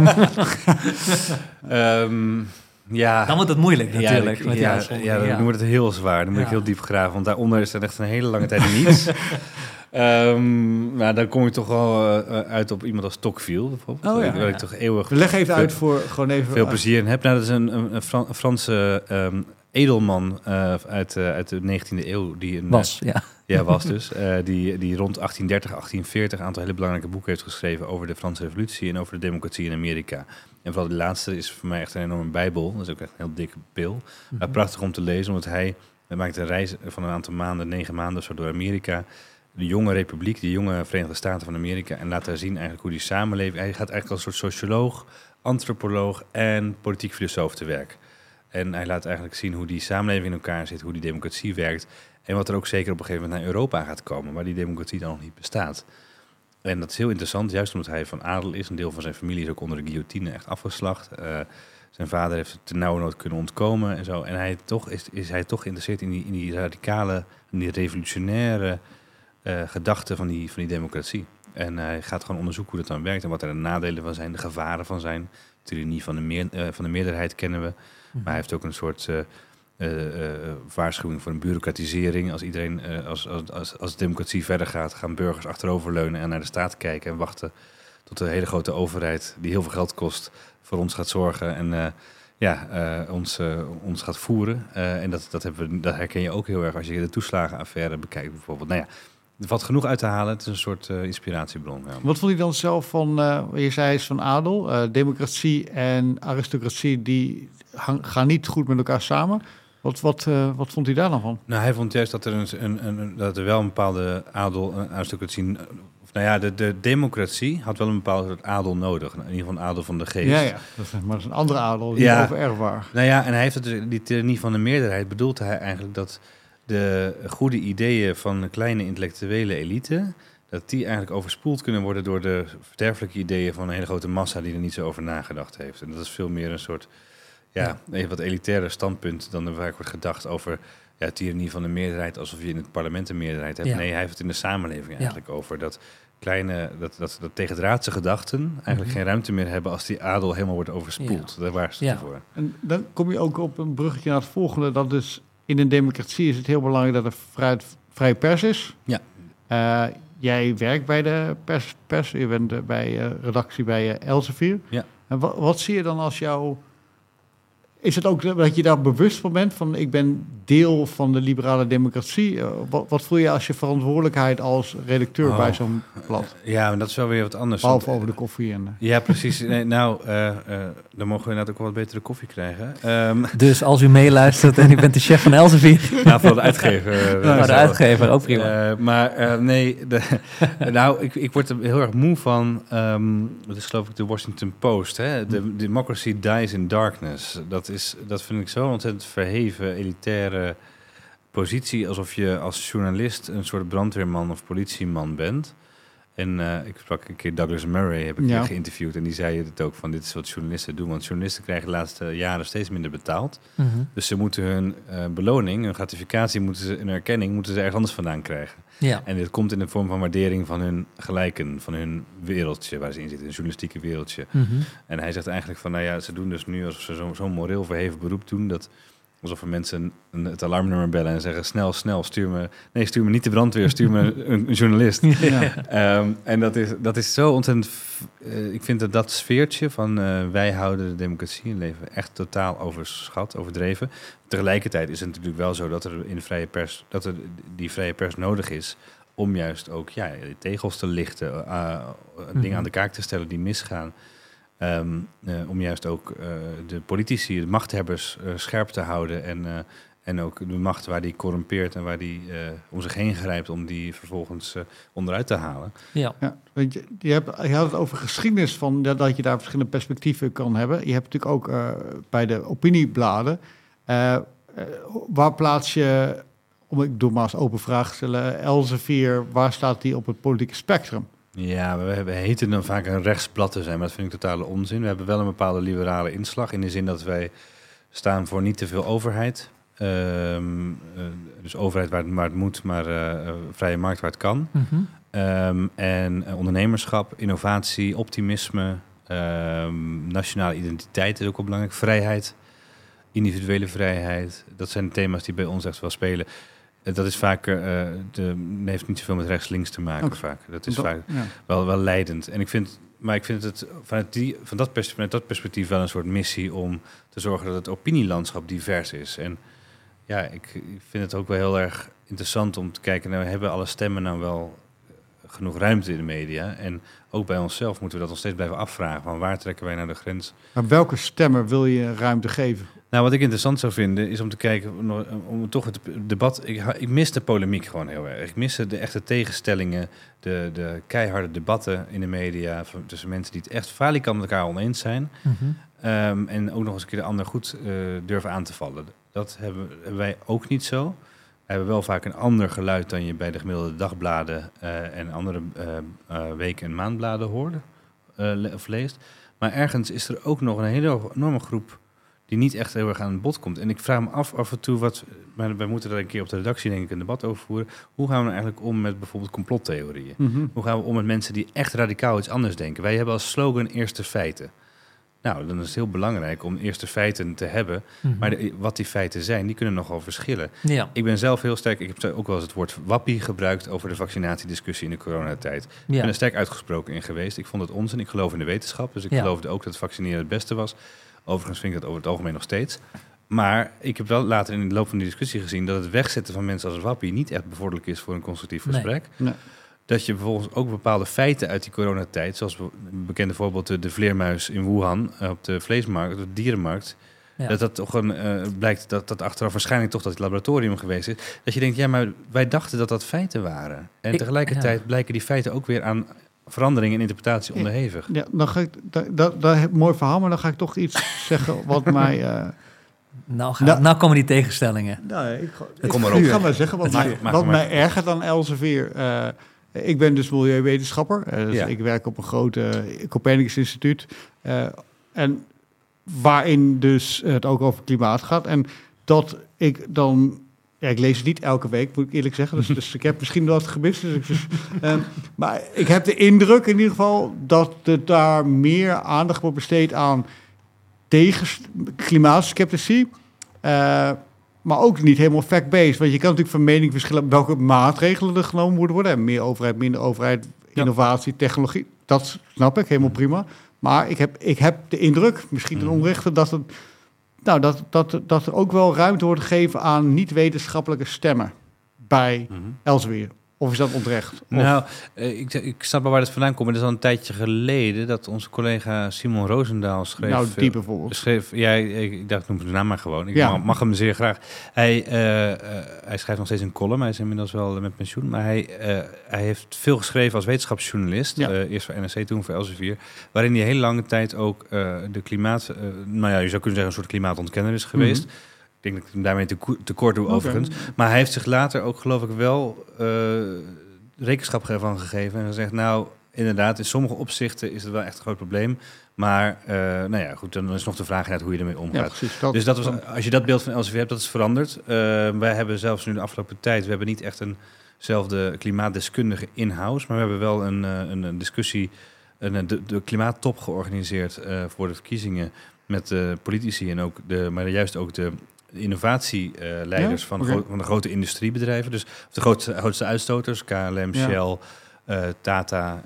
Ja.
Dan wordt het moeilijk natuurlijk.
Dan wordt het heel zwaar. Dan moet ik heel diep graven, want daaronder is er echt een hele lange tijd niets. Maar dan kom je toch wel uit op iemand als Tocqueville, bijvoorbeeld. Waar ik toch eeuwig...
Leg even uit voor gewoon even...
Veel plezier in heb. Nou, dat is een Franse edelman uit de 19e eeuw. Die was dus. Die rond 1830, 1840 een aantal hele belangrijke boeken heeft geschreven over de Franse revolutie en over de democratie in Amerika. En vooral de laatste is voor mij echt een enorme bijbel. Dat is ook echt een heel dikke pil. Prachtig om te lezen, omdat hij maakt een reis van een aantal maanden, 9 maanden of zo, door Amerika. De jonge republiek, de jonge Verenigde Staten van Amerika. En laat daar zien eigenlijk hoe die samenleving... Hij gaat eigenlijk als een soort socioloog, antropoloog en politiek filosoof te werk. En hij laat eigenlijk zien hoe die samenleving in elkaar zit, hoe die democratie werkt. En wat er ook zeker op een gegeven moment naar Europa gaat komen, waar die democratie dan nog niet bestaat. En dat is heel interessant, juist omdat hij van adel is. Een deel van zijn familie is ook onder de guillotine echt afgeslacht. Zijn vader heeft het ternauwernood kunnen ontkomen en zo. En hij is hij toch geïnteresseerd in die radicale, in die revolutionaire gedachten van die democratie. En hij gaat gewoon onderzoeken hoe dat dan werkt en wat er de nadelen van zijn, de gevaren van zijn. De tirannie van de meerderheid kennen we. Maar hij heeft ook een soort waarschuwing voor een bureaucratisering. Als iedereen, als democratie verder gaat, gaan burgers achteroverleunen en naar de staat kijken en wachten tot de hele grote overheid, die heel veel geld kost, voor ons gaat zorgen en ons gaat voeren. En dat herken je ook heel erg als je de toeslagenaffaire bekijkt bijvoorbeeld. Nou ja, er valt genoeg uit te halen. Het is een soort inspiratiebron. Ja.
Wat vond je dan zelf van, je zei is van adel, democratie en aristocratie, die gaan niet goed met elkaar samen. Wat vond hij daar dan van?
Nou, hij vond juist dat er wel een bepaalde adel, een aristocratie... de democratie had wel een bepaalde soort adel nodig. In ieder geval een adel van de geest.
Ja. Maar dat is een andere adel, niet overerfbaar.
Nou ja, en hij heeft het, die tirannie van de meerderheid bedoelt hij eigenlijk dat de goede ideeën van een kleine intellectuele elite, dat die eigenlijk overspoeld kunnen worden door de verderfelijke ideeën van een hele grote massa die er niet zo over nagedacht heeft. En dat is veel meer een soort, even wat elitaire standpunt dan er vaak wordt gedacht over tirannie van de meerderheid, alsof je in het parlement een meerderheid hebt. Ja. Nee, hij heeft het in de samenleving eigenlijk over dat dat tegendraadse gedachten eigenlijk geen ruimte meer hebben als die adel helemaal wordt overspoeld. Daar waarschuwt hij voor.
En dan kom je ook op een bruggetje naar het volgende, dat dus in een democratie is het heel belangrijk dat er vrije pers is. Ja. Jij werkt bij de pers. Je bent bij redactie bij Elsevier. Ja. En wat zie je dan als jou... Is het ook dat je daar bewust van bent? Van ik ben deel van de liberale democratie. Wat voel je als je verantwoordelijkheid als redacteur bij zo'n blad?
Ja, maar dat is wel weer wat anders.
Behalve over de koffie.
Ja, precies. Nee, dan mogen we inderdaad ook wel wat betere koffie krijgen.
Dus als u meeluistert en u bent de chef van Elsevier.
Nou, voor de uitgever.
De uitgever, ook prima.
Ik word er heel erg moe van. Dat is geloof ik de Washington Post. Hè? The Democracy Dies in Darkness. Dat vind ik zo ontzettend verheven, elitaire positie, alsof je als journalist een soort brandweerman of politieman bent. En ik sprak een keer Douglas Murray, heb ik geïnterviewd, en die zei het ook van, dit is wat journalisten doen, want journalisten krijgen de laatste jaren steeds minder betaald. Mm-hmm. Dus ze moeten hun beloning, hun gratificatie, hun erkenning, moeten ze ergens anders vandaan krijgen. Ja. En dit komt in de vorm van waardering van hun gelijken, van hun wereldje waar ze in zitten, een journalistieke wereldje. Mm-hmm. En hij zegt eigenlijk van, ze doen dus nu alsof ze zo'n moreel verheven beroep doen, dat Alsof er mensen het alarmnummer bellen en zeggen... snel, stuur me niet de brandweer, stuur me een journalist. Ja. En dat is zo ontzettend... ik vind dat sfeertje van wij houden de democratie in leven... echt totaal overschat, overdreven. Tegelijkertijd is het natuurlijk wel zo dat er in de vrije pers... dat er die vrije pers nodig is... om juist ook tegels te lichten... dingen aan de kaak te stellen die misgaan... om juist ook de politici, de machthebbers scherp te houden en ook de macht waar die corrumpeert en waar die om zich heen grijpt om die vervolgens onderuit te halen.
Ja. Weet je had het over geschiedenis van dat je daar verschillende perspectieven kan hebben. Je hebt natuurlijk ook bij de opiniebladen, waar plaats je, ik doe maar als open vraag stellen, Elsevier, waar staat die op het politieke spectrum?
Ja, we heten dan vaak een rechtsblad te zijn, maar dat vind ik totale onzin. We hebben wel een bepaalde liberale inslag in de zin dat wij staan voor niet te veel overheid. Dus overheid waar het moet, maar vrije markt waar het kan. Mm-hmm. En ondernemerschap, innovatie, optimisme, nationale identiteit is ook wel belangrijk. Vrijheid, individuele vrijheid, dat zijn thema's die bij ons echt wel spelen. Dat is vaak, heeft niet zoveel met rechts-links te maken vaak. Dat is vaak wel leidend. En ik vind het vanuit dat perspectief wel een soort missie om te zorgen dat het opinielandschap divers is. En ja, ik vind het ook wel heel erg interessant om te kijken, hebben alle stemmen nou wel genoeg ruimte in de media? En ook bij onszelf moeten we dat nog steeds blijven afvragen. Van waar trekken wij nou de grens?
Maar welke stemmen wil je ruimte geven?
Nou, wat ik interessant zou vinden, is om te kijken, om toch het debat... Ik mis de polemiek gewoon heel erg. Ik mis de echte tegenstellingen, de keiharde debatten in de media... tussen mensen die het echt falikant met elkaar oneens zijn. Mm-hmm. En ook nog eens een keer de ander goed durven aan te vallen. Dat hebben wij ook niet zo. We hebben wel vaak een ander geluid dan je bij de gemiddelde dagbladen... en andere week- en maandbladen hoorde of leest. Maar ergens is er ook nog een hele enorme groep... die niet echt heel erg aan het bod komt. En ik vraag me af en toe maar wij moeten daar een keer op de redactie denk ik een debat over voeren. Hoe gaan we nou eigenlijk om met bijvoorbeeld complottheorieën? Mm-hmm. Hoe gaan we om met mensen die echt radicaal iets anders denken? Wij hebben als slogan eerste feiten. Nou, dan is het heel belangrijk om eerste feiten te hebben. Mm-hmm. Maar wat die feiten zijn, die kunnen nogal verschillen. Ja. Ik ben zelf heel sterk, ik heb ook wel eens het woord wappie gebruikt over de vaccinatiediscussie in de coronatijd. Ja. Ik ben er sterk uitgesproken in geweest. Ik vond het onzin. Ik geloof in de wetenschap. Dus ik geloofde ook dat vaccineren het beste was. Overigens vind ik dat over het algemeen nog steeds. Maar ik heb wel later in de loop van die discussie gezien... dat het wegzetten van mensen als wappie niet echt bevorderlijk is voor een constructief gesprek. Nee. Dat je vervolgens ook bepaalde feiten uit die coronatijd... zoals een bekende voorbeeld de vleermuis in Wuhan op de vleesmarkt, op de dierenmarkt... Ja. Dat toch blijkt dat achteraf waarschijnlijk toch dat het laboratorium geweest is. Dat je denkt, ja, maar wij dachten dat feiten waren. En tegelijkertijd blijken die feiten ook weer aan... verandering en interpretatie onderhevig.
Ja, dan ga ik dat mooi verhaal, maar dan ga ik toch iets zeggen wat mij...
Nou komen die tegenstellingen.
Ik ga maar zeggen wat mij ergert aan Elsevier. Ik ben dus milieuwetenschapper. Ik werk op een grote Copernicus Instituut. En waarin dus het ook over klimaat gaat. En dat ik dan... Ja, ik lees het niet elke week, moet ik eerlijk zeggen. Dus ik heb misschien wat gemist. Maar ik heb de indruk in ieder geval... dat er daar meer aandacht wordt besteed aan... tegen klimaatskeptici. Maar ook niet helemaal fact-based. Want je kan natuurlijk van mening verschillen... welke maatregelen er genomen moeten worden. En meer overheid, minder overheid, innovatie, technologie. Dat snap ik, helemaal prima. Maar ik heb de indruk, misschien ten onrechte... dat het... Nou, dat er ook wel ruimte wordt gegeven aan niet-wetenschappelijke stemmen bij Elsevier. Of is dat onterecht?
Nou, ik snap wel waar het vandaan komt. Maar het is al een tijdje geleden dat onze collega Simon Roosendaal schreef...
Nou, die bijvoorbeeld.
Ik dacht, noem de naam maar gewoon. Ik mag hem zeer graag. Hij schrijft nog steeds een column. Hij is inmiddels wel met pensioen. Maar hij heeft veel geschreven als wetenschapsjournalist. Eerst voor NRC, toen voor Elsevier. Waarin hij hele lange tijd ook de klimaat... je zou kunnen zeggen een soort klimaatontkenner is geweest... Mm-hmm. Ik denk dat ik hem daarmee tekort doe, overigens. Maar hij heeft zich later ook, geloof ik, wel rekenschap van gegeven. En gezegd, nou, inderdaad, in sommige opzichten is het wel echt een groot probleem. Maar, goed, dan is nog de vraag hoe je ermee omgaat. Ja, precies, dus dat was, als je dat beeld van Elsevier hebt, dat is veranderd. Wij hebben zelfs nu de afgelopen tijd, we hebben niet echt eenzelfde klimaatdeskundige in-house. Maar we hebben wel een discussie, de klimaattop georganiseerd voor de verkiezingen... met de politici en ook maar juist ook de innovatieleiders van de grote industriebedrijven. Dus de grootste uitstoters, KLM, Shell, Tata.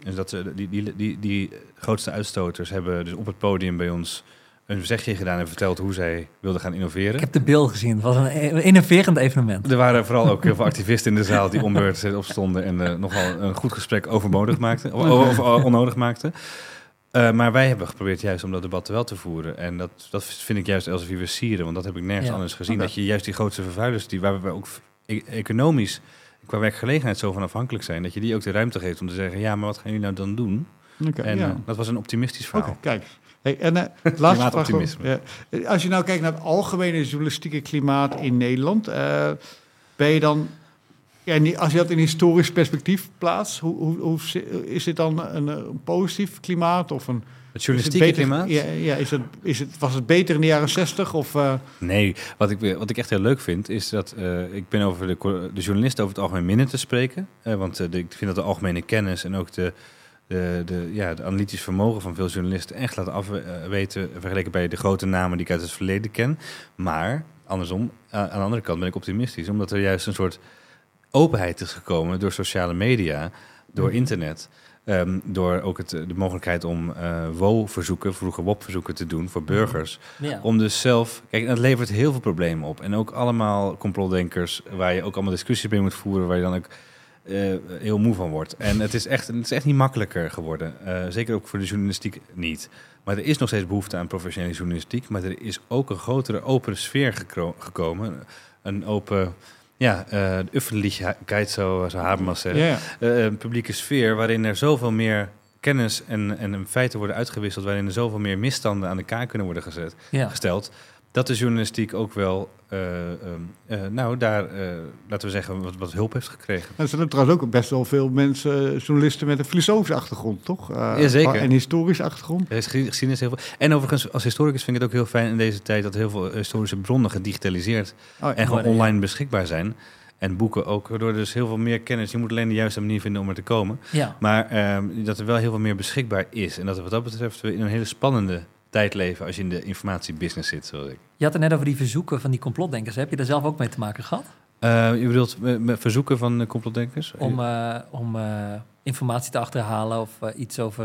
Die grootste uitstoters hebben dus op het podium bij ons een zegje gedaan en verteld hoe zij wilden gaan innoveren.
Ik heb de beeld gezien. Het was een innoverend evenement.
Er waren vooral ook heel veel activisten in de zaal die onbeurt opstonden en nogal een goed gesprek onnodig maakten. Maar wij hebben geprobeerd juist om dat debat wel te voeren. En dat vind ik juist Elsevier sieren, want dat heb ik nergens anders gezien. Dat je juist die grootste vervuilers, waar we ook economisch qua werkgelegenheid zo van afhankelijk zijn, dat je die ook de ruimte geeft om te zeggen, ja, maar wat gaan jullie nou dan doen? Dat was een optimistisch verhaal.
Kijk. Hey, en laatste vraag. Als je nou kijkt naar het algemene journalistieke klimaat in Nederland, ben je dan, als je dat in historisch perspectief plaatst, hoe is dit dan een positief klimaat of een
het journalistieke klimaat?
Was het beter in de jaren 60? Of,
Nee, wat ik echt heel leuk vind, is dat ik ben over de journalisten over het algemeen minder te spreken. Want ik vind dat de algemene kennis en ook de analytisch vermogen van veel journalisten echt laten afweten vergeleken bij de grote namen die ik uit het verleden ken. Maar andersom, aan de andere kant ben ik optimistisch, omdat er juist een soort openheid is gekomen door sociale media, door internet, door ook de mogelijkheid om WO-verzoeken, vroeger WOP-verzoeken te doen voor burgers. Ja. Om dus zelf, kijk, dat levert heel veel problemen op. En ook allemaal complotdenkers waar je ook allemaal discussies mee moet voeren, waar je dan ook heel moe van wordt. En het is echt niet makkelijker geworden. Zeker ook voor de journalistiek niet. Maar er is nog steeds behoefte aan professionele journalistiek. Maar er is ook een grotere open sfeer gekomen. Een open, öffentlichkeit, zo Habermas zegt. Een publieke sfeer waarin er zoveel meer kennis en feiten worden uitgewisseld. Waarin er zoveel meer misstanden aan de kaak kunnen worden gesteld. Dat de journalistiek ook wel laten we zeggen, wat hulp heeft gekregen.
Er zijn trouwens ook best wel veel mensen, journalisten met een filosofische achtergrond, toch?
Zeker.
En historische achtergrond.
Er is geschiedenis heel veel. En overigens, als historicus vind ik het ook heel fijn in deze tijd dat heel veel historische bronnen gedigitaliseerd en gewoon online beschikbaar zijn. En boeken ook, waardoor dus heel veel meer kennis. Je moet alleen de juiste manier vinden om er te komen. Ja. Maar dat er wel heel veel meer beschikbaar is. En dat wat dat betreft we in een hele spannende tijd leven als je in de informatiebusiness zit, zoals ik.
Je had het net over die verzoeken van die complotdenkers. Heb je daar zelf ook mee te maken gehad?
Je bedoelt met verzoeken van complotdenkers?
Om informatie te achterhalen of iets over...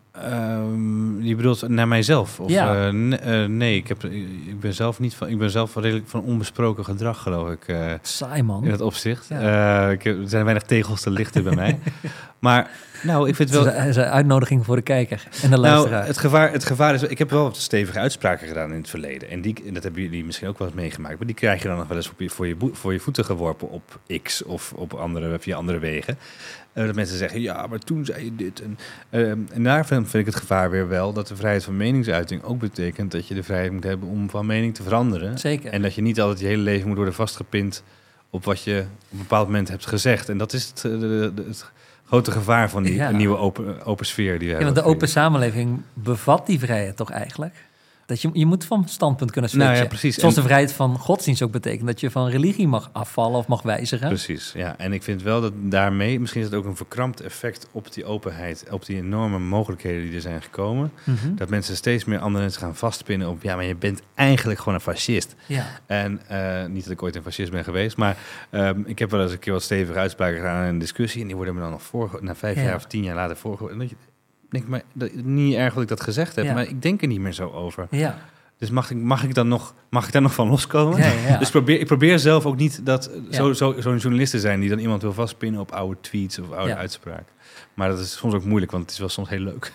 Je bedoelt naar mijzelf? Of, ja. Nee, ik ben zelf niet van... Ik ben zelf redelijk van onbesproken gedrag, geloof ik.
Saai, man.
In dat opzicht. Ja. Er zijn weinig tegels te lichten bij mij. Maar nou, ik vind wel...
Het is een uitnodiging voor de kijker en de luisteraar.
Het gevaar is... Ik heb wel wat stevige uitspraken gedaan in het verleden. En dat hebben jullie misschien ook wel eens meegemaakt. Maar die krijg je dan nog wel eens voor je voeten geworpen op X of via andere wegen. Dat mensen zeggen, ja, maar toen zei je dit. En daar vind ik het gevaar weer wel dat de vrijheid van meningsuiting ook betekent dat je de vrijheid moet hebben om van mening te veranderen.
Zeker.
En dat je niet altijd je hele leven moet worden vastgepind op wat je op een bepaald moment hebt gezegd. En dat is het grote gevaar van die nieuwe open sfeer die we hebben.
Want de open samenleving bevat die vrijheid toch eigenlijk? Dat je moet van standpunt kunnen switchen.
Nou ja, precies.
Zoals de vrijheid van godsdienst ook betekent dat je van religie mag afvallen of mag wijzigen.
Precies, ja. En ik vind wel dat daarmee, misschien is het ook een verkrampt effect op die openheid, op die enorme mogelijkheden die er zijn gekomen. Mm-hmm. Dat mensen steeds meer andere mensen gaan vastpinnen op, ja, maar je bent eigenlijk gewoon een fascist. Ja. En niet dat ik ooit een fascist ben geweest, maar ik heb wel eens een keer wat stevige uitspraken gedaan in een discussie en die worden me dan nog na 5 jaar of 10 jaar later voorgehouden. Denk maar, niet erg dat ik dat gezegd heb, maar ik denk er niet meer zo over. Ja. Dus mag ik daar nog van loskomen? Ja, ja. Dus ik probeer zelf ook niet zo'n journalist te zijn die dan iemand wil vastpinnen op oude tweets of oude uitspraken. Maar dat is soms ook moeilijk, want het is wel soms heel leuk.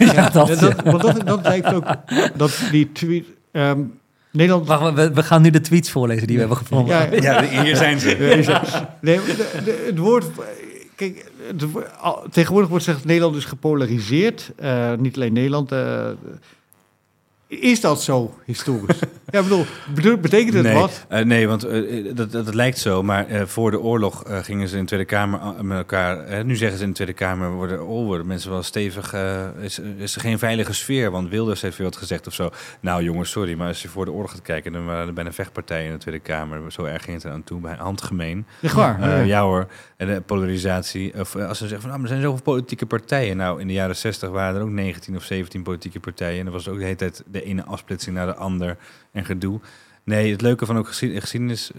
Dat lijkt ook dat die tweet. Nederland...
Wacht, we gaan nu de tweets voorlezen die we hebben gevonden.
Ja, hier zijn ze.
Nee, het woord. Kijk, tegenwoordig wordt gezegd Nederland is gepolariseerd. Niet alleen Nederland. Is dat zo historisch? Ja, betekent het wat?
Nee, want dat lijkt zo. Maar voor de oorlog gingen ze in de Tweede Kamer met elkaar... nu zeggen ze in de Tweede Kamer worden mensen wel stevig... is er geen veilige sfeer, want Wilders heeft weer wat gezegd of zo. Nou jongens, sorry, maar als je voor de oorlog gaat kijken... dan waren er bijna vechtpartijen in de Tweede Kamer. Zo erg ging het eraan toe, bij handgemeen.
Echt waar?
Ja hoor. En de polarisatie. Of als ze zeggen van, er zijn zoveel politieke partijen. Nou, in de jaren 60 waren er ook 19 of 17 politieke partijen. En er was ook de hele tijd de ene afsplitsing naar de ander en gedoe. Nee, het leuke van ook geschiedenis...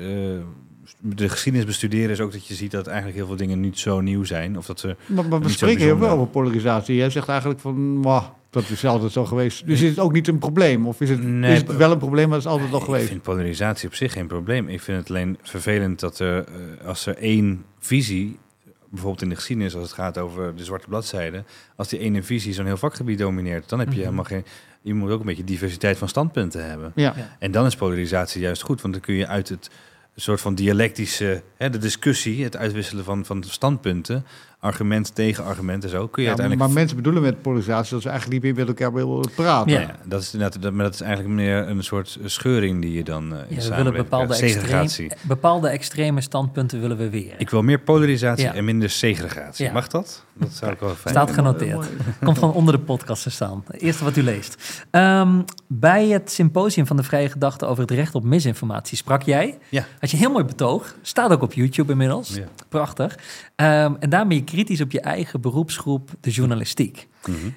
de geschiedenis bestuderen is ook dat je ziet dat eigenlijk heel veel dingen niet zo nieuw zijn. Of dat ze
maar we spreken heel veel over polarisatie. Jij zegt eigenlijk van, dat is altijd zo geweest. Dus is het ook niet een probleem? Of is het wel een probleem, maar het is altijd al geweest?
Ik vind polarisatie op zich geen probleem. Ik vind het alleen vervelend dat als er één visie, bijvoorbeeld in de geschiedenis als het gaat over de zwarte bladzijde, als die ene visie zo'n heel vakgebied domineert, dan heb je helemaal geen... Je moet ook een beetje diversiteit van standpunten hebben.
Ja.
En dan is polarisatie juist goed, want dan kun je uit het soort van dialectische, de discussie, het uitwisselen van standpunten, argument tegen argument en zo, kun je uiteindelijk...
Maar mensen bedoelen met polarisatie dat ze eigenlijk niet meer met elkaar willen praten.
Ja, dat is inderdaad, maar dat is eigenlijk meer een soort scheuring die je dan in de samenleving krijgt.
Bepaalde extreme standpunten willen we weer.
Ik wil meer polarisatie en minder segregatie. Ja. Mag dat? Dat zou ik wel fijn
Staat genoteerd. Komt van onder de podcast te staan. Het eerste wat u leest. Bij het symposium van de Vrije Gedachte over het recht op misinformatie sprak jij.
Ja.
Had je een heel mooi betoog. Staat ook op YouTube inmiddels. Ja. Prachtig. En daarmee je kritisch op je eigen beroepsgroep, de journalistiek.
Mm-hmm.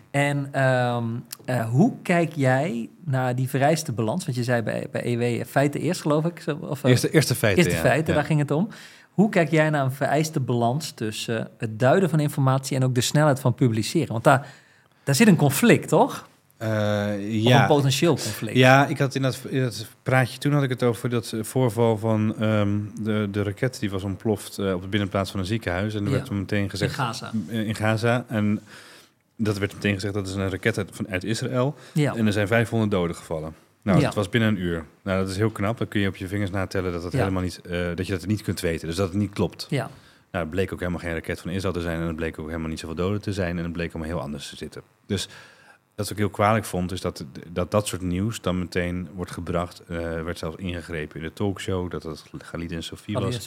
En hoe kijk jij naar die vereiste balans? Want je zei bij EW feiten eerst, geloof ik.
Eerste feiten,
daar ging het om. Hoe kijk jij naar een vereiste balans tussen het duiden van informatie en ook de snelheid van publiceren? Want daar zit een conflict, toch? Of een potentieel conflict.
Ja, ik had in dat praatje, toen had ik het over dat voorval van de raket die was ontploft op de binnenplaats van een ziekenhuis. En er werd meteen gezegd... In Gaza. En dat werd meteen gezegd, dat is een raket uit Israël. Ja. En er zijn 500 doden gevallen. Nou, dat was binnen een uur. Nou, dat is heel knap. Dan kun je op je vingers natellen dat helemaal niet, dat je dat niet kunt weten. Dus dat het niet klopt. Ja. Nou, het bleek ook helemaal geen raket van Israël te zijn. En het bleek ook helemaal niet zoveel doden te zijn. En het bleek allemaal heel anders te zitten. Dus wat ik heel kwalijk vond, is dat soort nieuws dan meteen wordt gebracht. Werd zelfs ingegrepen in de talkshow, dat het Khalid en Sophie was.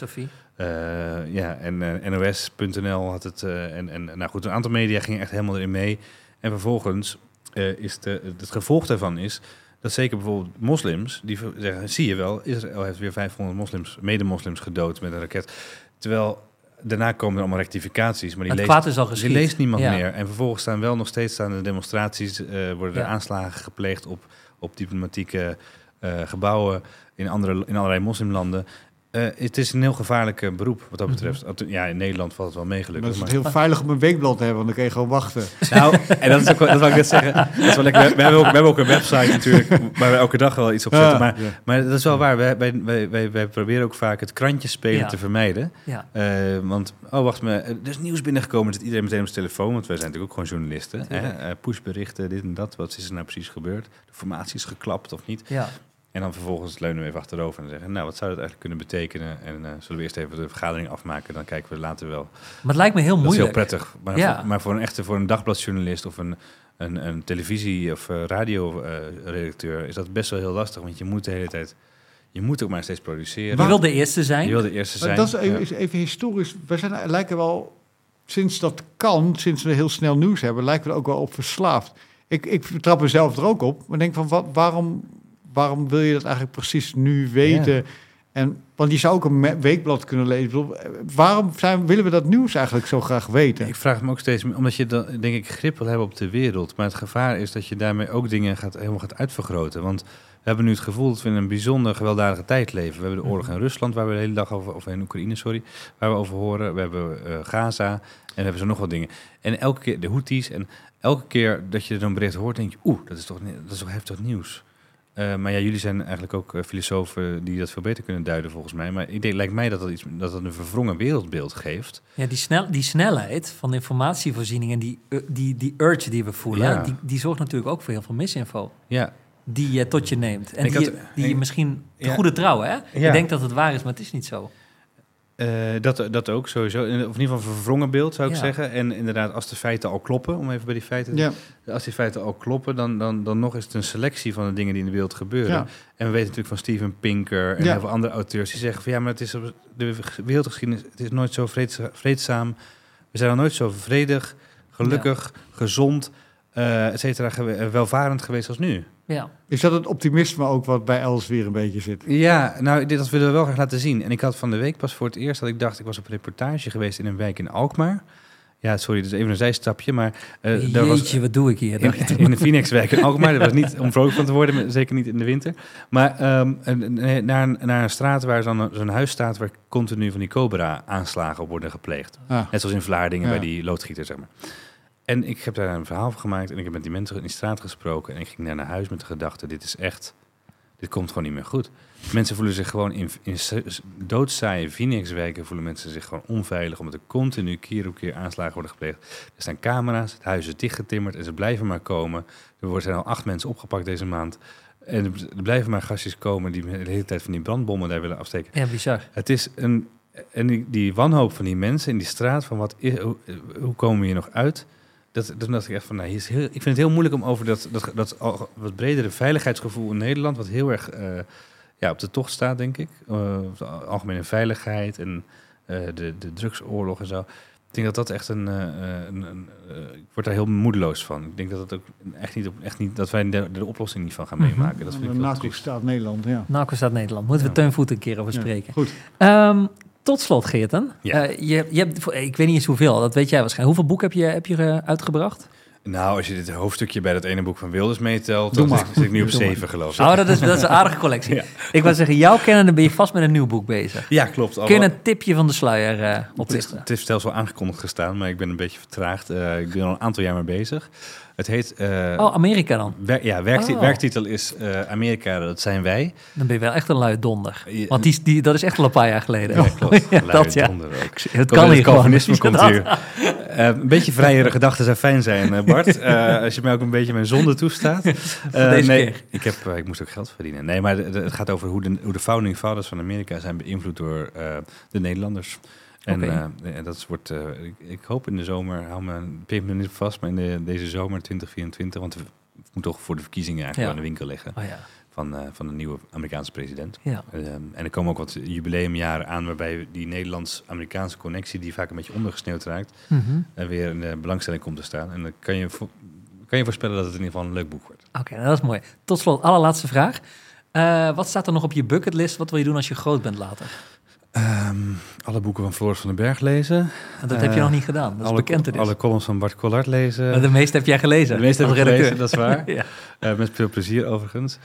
En NOS.nl had het. Nou goed, een aantal media gingen echt helemaal erin mee. En vervolgens is het gevolg daarvan is dat zeker bijvoorbeeld moslims, die zeggen, zie je wel, Israël heeft weer 500 mede-moslims gedood met een raket. Terwijl daarna komen er allemaal rectificaties, maar die leest niemand meer. En vervolgens staan wel nog steeds de demonstraties, worden er aanslagen gepleegd op diplomatieke gebouwen in allerlei moslimlanden. Het is een heel gevaarlijk beroep wat dat betreft. Ja, in Nederland valt het wel mee gelukkig.
Maar het is heel veilig om een weekblad te hebben, want dan kun je gewoon wachten.
Nou, en dat is ook dat wil ik net zeggen. Dat is wel lekker. We hebben ook een website natuurlijk, waar we elke dag wel iets op zetten. Maar dat is wel waar. Wij proberen ook vaak het krantje spelen te vermijden. Ja. Want, wacht maar, er is nieuws binnengekomen, zit iedereen meteen op zijn telefoon, want wij zijn natuurlijk ook gewoon journalisten. Pushberichten, dit en dat. Wat is er nou precies gebeurd? De formatie is geklapt of niet? Ja. En dan vervolgens leunen we even achterover en zeggen, nou, wat zou dat eigenlijk kunnen betekenen? En zullen we eerst even de vergadering afmaken, dan kijken we later wel.
Maar het lijkt me heel moeilijk.
Dat is heel prettig. Maar voor een dagbladjournalist of een televisie- of radioredacteur is dat best wel heel lastig, want je moet de hele tijd, je moet ook maar steeds produceren.
Je wil de eerste zijn.
Dat is even historisch. We lijken wel, sinds we heel snel nieuws hebben, lijken we er ook wel op verslaafd. Ik trap mezelf er ook op, maar denk van, waarom wil je dat eigenlijk precies nu weten? Ja. Want je zou ook een weekblad kunnen lezen. Waarom willen we dat nieuws eigenlijk zo graag weten?
Ik vraag me ook steeds meer, omdat je dan, denk ik, grip wil hebben op de wereld. Maar het gevaar is dat je daarmee ook dingen helemaal gaat uitvergroten. Want we hebben nu het gevoel dat we in een bijzonder gewelddadige tijd leven. We hebben de oorlog in Rusland, waar we de hele dag over, of in Oekraïne, waar we over horen. We hebben Gaza en we hebben zo nog wat dingen. En elke keer de Houthis. En elke keer dat je zo'n bericht hoort, denk je, dat is toch heftig nieuws. Maar ja, jullie zijn eigenlijk ook filosofen die dat veel beter kunnen duiden volgens mij. Maar lijkt mij dat dat een verwrongen wereldbeeld geeft.
Ja, die snelheid van informatievoorziening en die urge die we voelen, die zorgt natuurlijk ook voor heel veel misinfo. Ja. Die je tot je neemt. En die je misschien te goede trouw, hè? Ja. Je denkt dat het waar is, maar het is niet zo.
Dat ook sowieso. Of in ieder geval een verwrongen beeld, zou ik zeggen. En inderdaad, als de feiten al kloppen, om even bij die feiten... Ja. Als die feiten al kloppen, dan nog is het een selectie van de dingen die in de wereld gebeuren. Ja. En we weten natuurlijk van Steven Pinker en heel veel andere auteurs die zeggen van maar het is de wereldgeschiedenis, het is nooit zo vreedzaam. We zijn al nooit zo vredig, gelukkig, gezond, et cetera, welvarend geweest als nu.
Ja. Is dat het optimisme ook wat bij Elsevier een beetje zit?
Ja, nou, dat willen we wel graag laten zien. En ik had van de week pas voor het eerst dat ik dacht, ik was op een reportage geweest in een wijk in Alkmaar. Ja, sorry, dus even een zijstapje, maar...
Jeetje, wat doe ik hier?
In de Phoenixwijk in Alkmaar, dat was niet om vrolijk van te worden, zeker niet in de winter. Maar naar een straat waar zo'n huis staat waar continu van die Cobra-aanslagen op worden gepleegd. Net zoals in Vlaardingen bij die loodgieter, zeg maar. En ik heb daar een verhaal van gemaakt en ik heb met die mensen in die straat gesproken. En ik ging naar huis met de gedachte, dit komt gewoon niet meer goed. Mensen voelen zich gewoon in doodzaaie Phoenixwijken voelen mensen zich gewoon onveilig, omdat er continu keer op keer aanslagen worden gepleegd. Er staan camera's, het huis is dichtgetimmerd en ze blijven maar komen. Er zijn al 8 mensen opgepakt deze maand. En er blijven maar gastjes komen die de hele tijd van die brandbommen daar willen afsteken.
Ja, bizar.
Het is die wanhoop van die mensen in die straat, van hoe komen we hier nog uit? Dat dacht ik echt van, ik vind het heel moeilijk om over dat wat bredere veiligheidsgevoel in Nederland, wat heel erg op de tocht staat, denk ik. De algemene veiligheid en de drugsoorlog en zo. Ik denk dat echt ik word daar heel moedeloos van. Ik denk dat het ook echt niet dat wij de oplossing niet van gaan meemaken. Dat vind ik
narco-staat Nederland, ja.
Narco-staat Nederland. Moeten we Teun Voet een keer over spreken.
Goed.
Tot slot, Geerten. Ja. Je hebt, ik weet niet eens hoeveel, dat weet jij waarschijnlijk. Hoeveel boeken heb je uitgebracht?
Nou, als je dit hoofdstukje bij dat ene boek van Wilders meetelt, dan zit ik nu op 7, geloof ik.
Oh, dat is een aardige collectie. Ja. Ik wou zeggen, jouw kennende ben je vast met een nieuw boek bezig.
Ja, klopt.
Kun je een tipje van de sluier oplichten?
Het is zelfs wel aangekondigd gestaan, maar ik ben een beetje vertraagd. Ik ben al een aantal jaar mee bezig. Het heet...
Amerika dan?
Werktitel is Amerika, dat zijn wij.
Dan ben je wel echt een luie donder. Want dat is echt al een paar jaar geleden.
Ja, klopt.
Ja,
luie donder ook.
Het kan niet
Calvinisme komt hier. Een beetje vrijere gedachten zou fijn zijn, Bart. Als je mij ook een beetje mijn zonde toestaat. Ik moest ook geld verdienen. Nee, maar het gaat over hoe de founding fathers van Amerika zijn beïnvloed door de Nederlanders. En dat wordt, ik hoop in de zomer, peep me niet vast, maar in deze zomer 2024, want we moeten toch voor de verkiezingen eigenlijk aan de winkel liggen van de nieuwe Amerikaanse president. Ja. En er komen ook wat jubileumjaren aan waarbij die Nederlands-Amerikaanse connectie, die vaak een beetje ondergesneeuwd raakt, weer in de belangstelling komt te staan. En dan kan je voorspellen dat het in ieder geval een leuk boek wordt.
Oké, dat is mooi. Tot slot, allerlaatste vraag. Wat staat er nog op je bucketlist? Wat wil je doen als je groot bent later?
Alle boeken van Floris van den Berg lezen.
Dat heb je nog niet gedaan, dat is bekend.
Alle columns van Bart Collard lezen.
Maar de meeste heb jij gelezen.
De meeste heb ik gelezen, dat is waar. Met veel plezier overigens.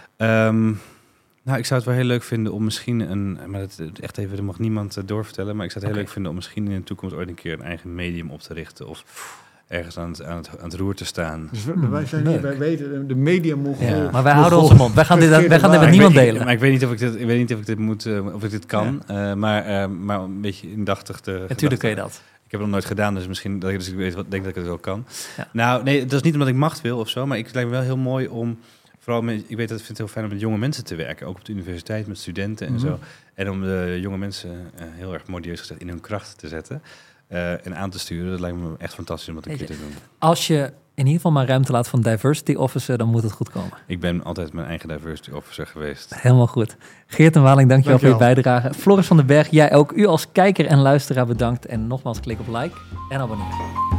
Ik zou het wel heel leuk vinden om misschien maar dat mag niemand doorvertellen, maar ik zou het heel leuk vinden om misschien in de toekomst ooit een keer een eigen medium op te richten of ergens aan het roer te staan.
Dus wij zijn hier, wij weten, de media mogen...
Ja. Maar wij houden onze mond. Wij gaan dit met niemand delen.
Maar ik weet niet of ik dit moet, of ik dit kan. Ja. Maar een beetje indachtig te...
Natuurlijk kun je dat.
Ik heb het nog nooit gedaan, dus misschien denk dat ik het wel kan. Ja. Nou, nee, dat is niet omdat ik macht wil of zo, maar het lijkt me wel heel mooi om... Vooral, ik vind het heel fijn om met jonge mensen te werken. Ook op de universiteit, met studenten en zo. En om de jonge mensen, heel erg modieus gezegd, in hun kracht te zetten. En aan te sturen. Dat lijkt me echt fantastisch om dat een keer te doen.
Als je in ieder geval maar ruimte laat van diversity officer, dan moet het goed komen.
Ik ben altijd mijn eigen diversity officer geweest.
Helemaal goed. Geert Waling, dankjewel voor je bijdrage. Floris van den Berg, jij ook. U als kijker en luisteraar bedankt. En nogmaals, klik op like en abonneer.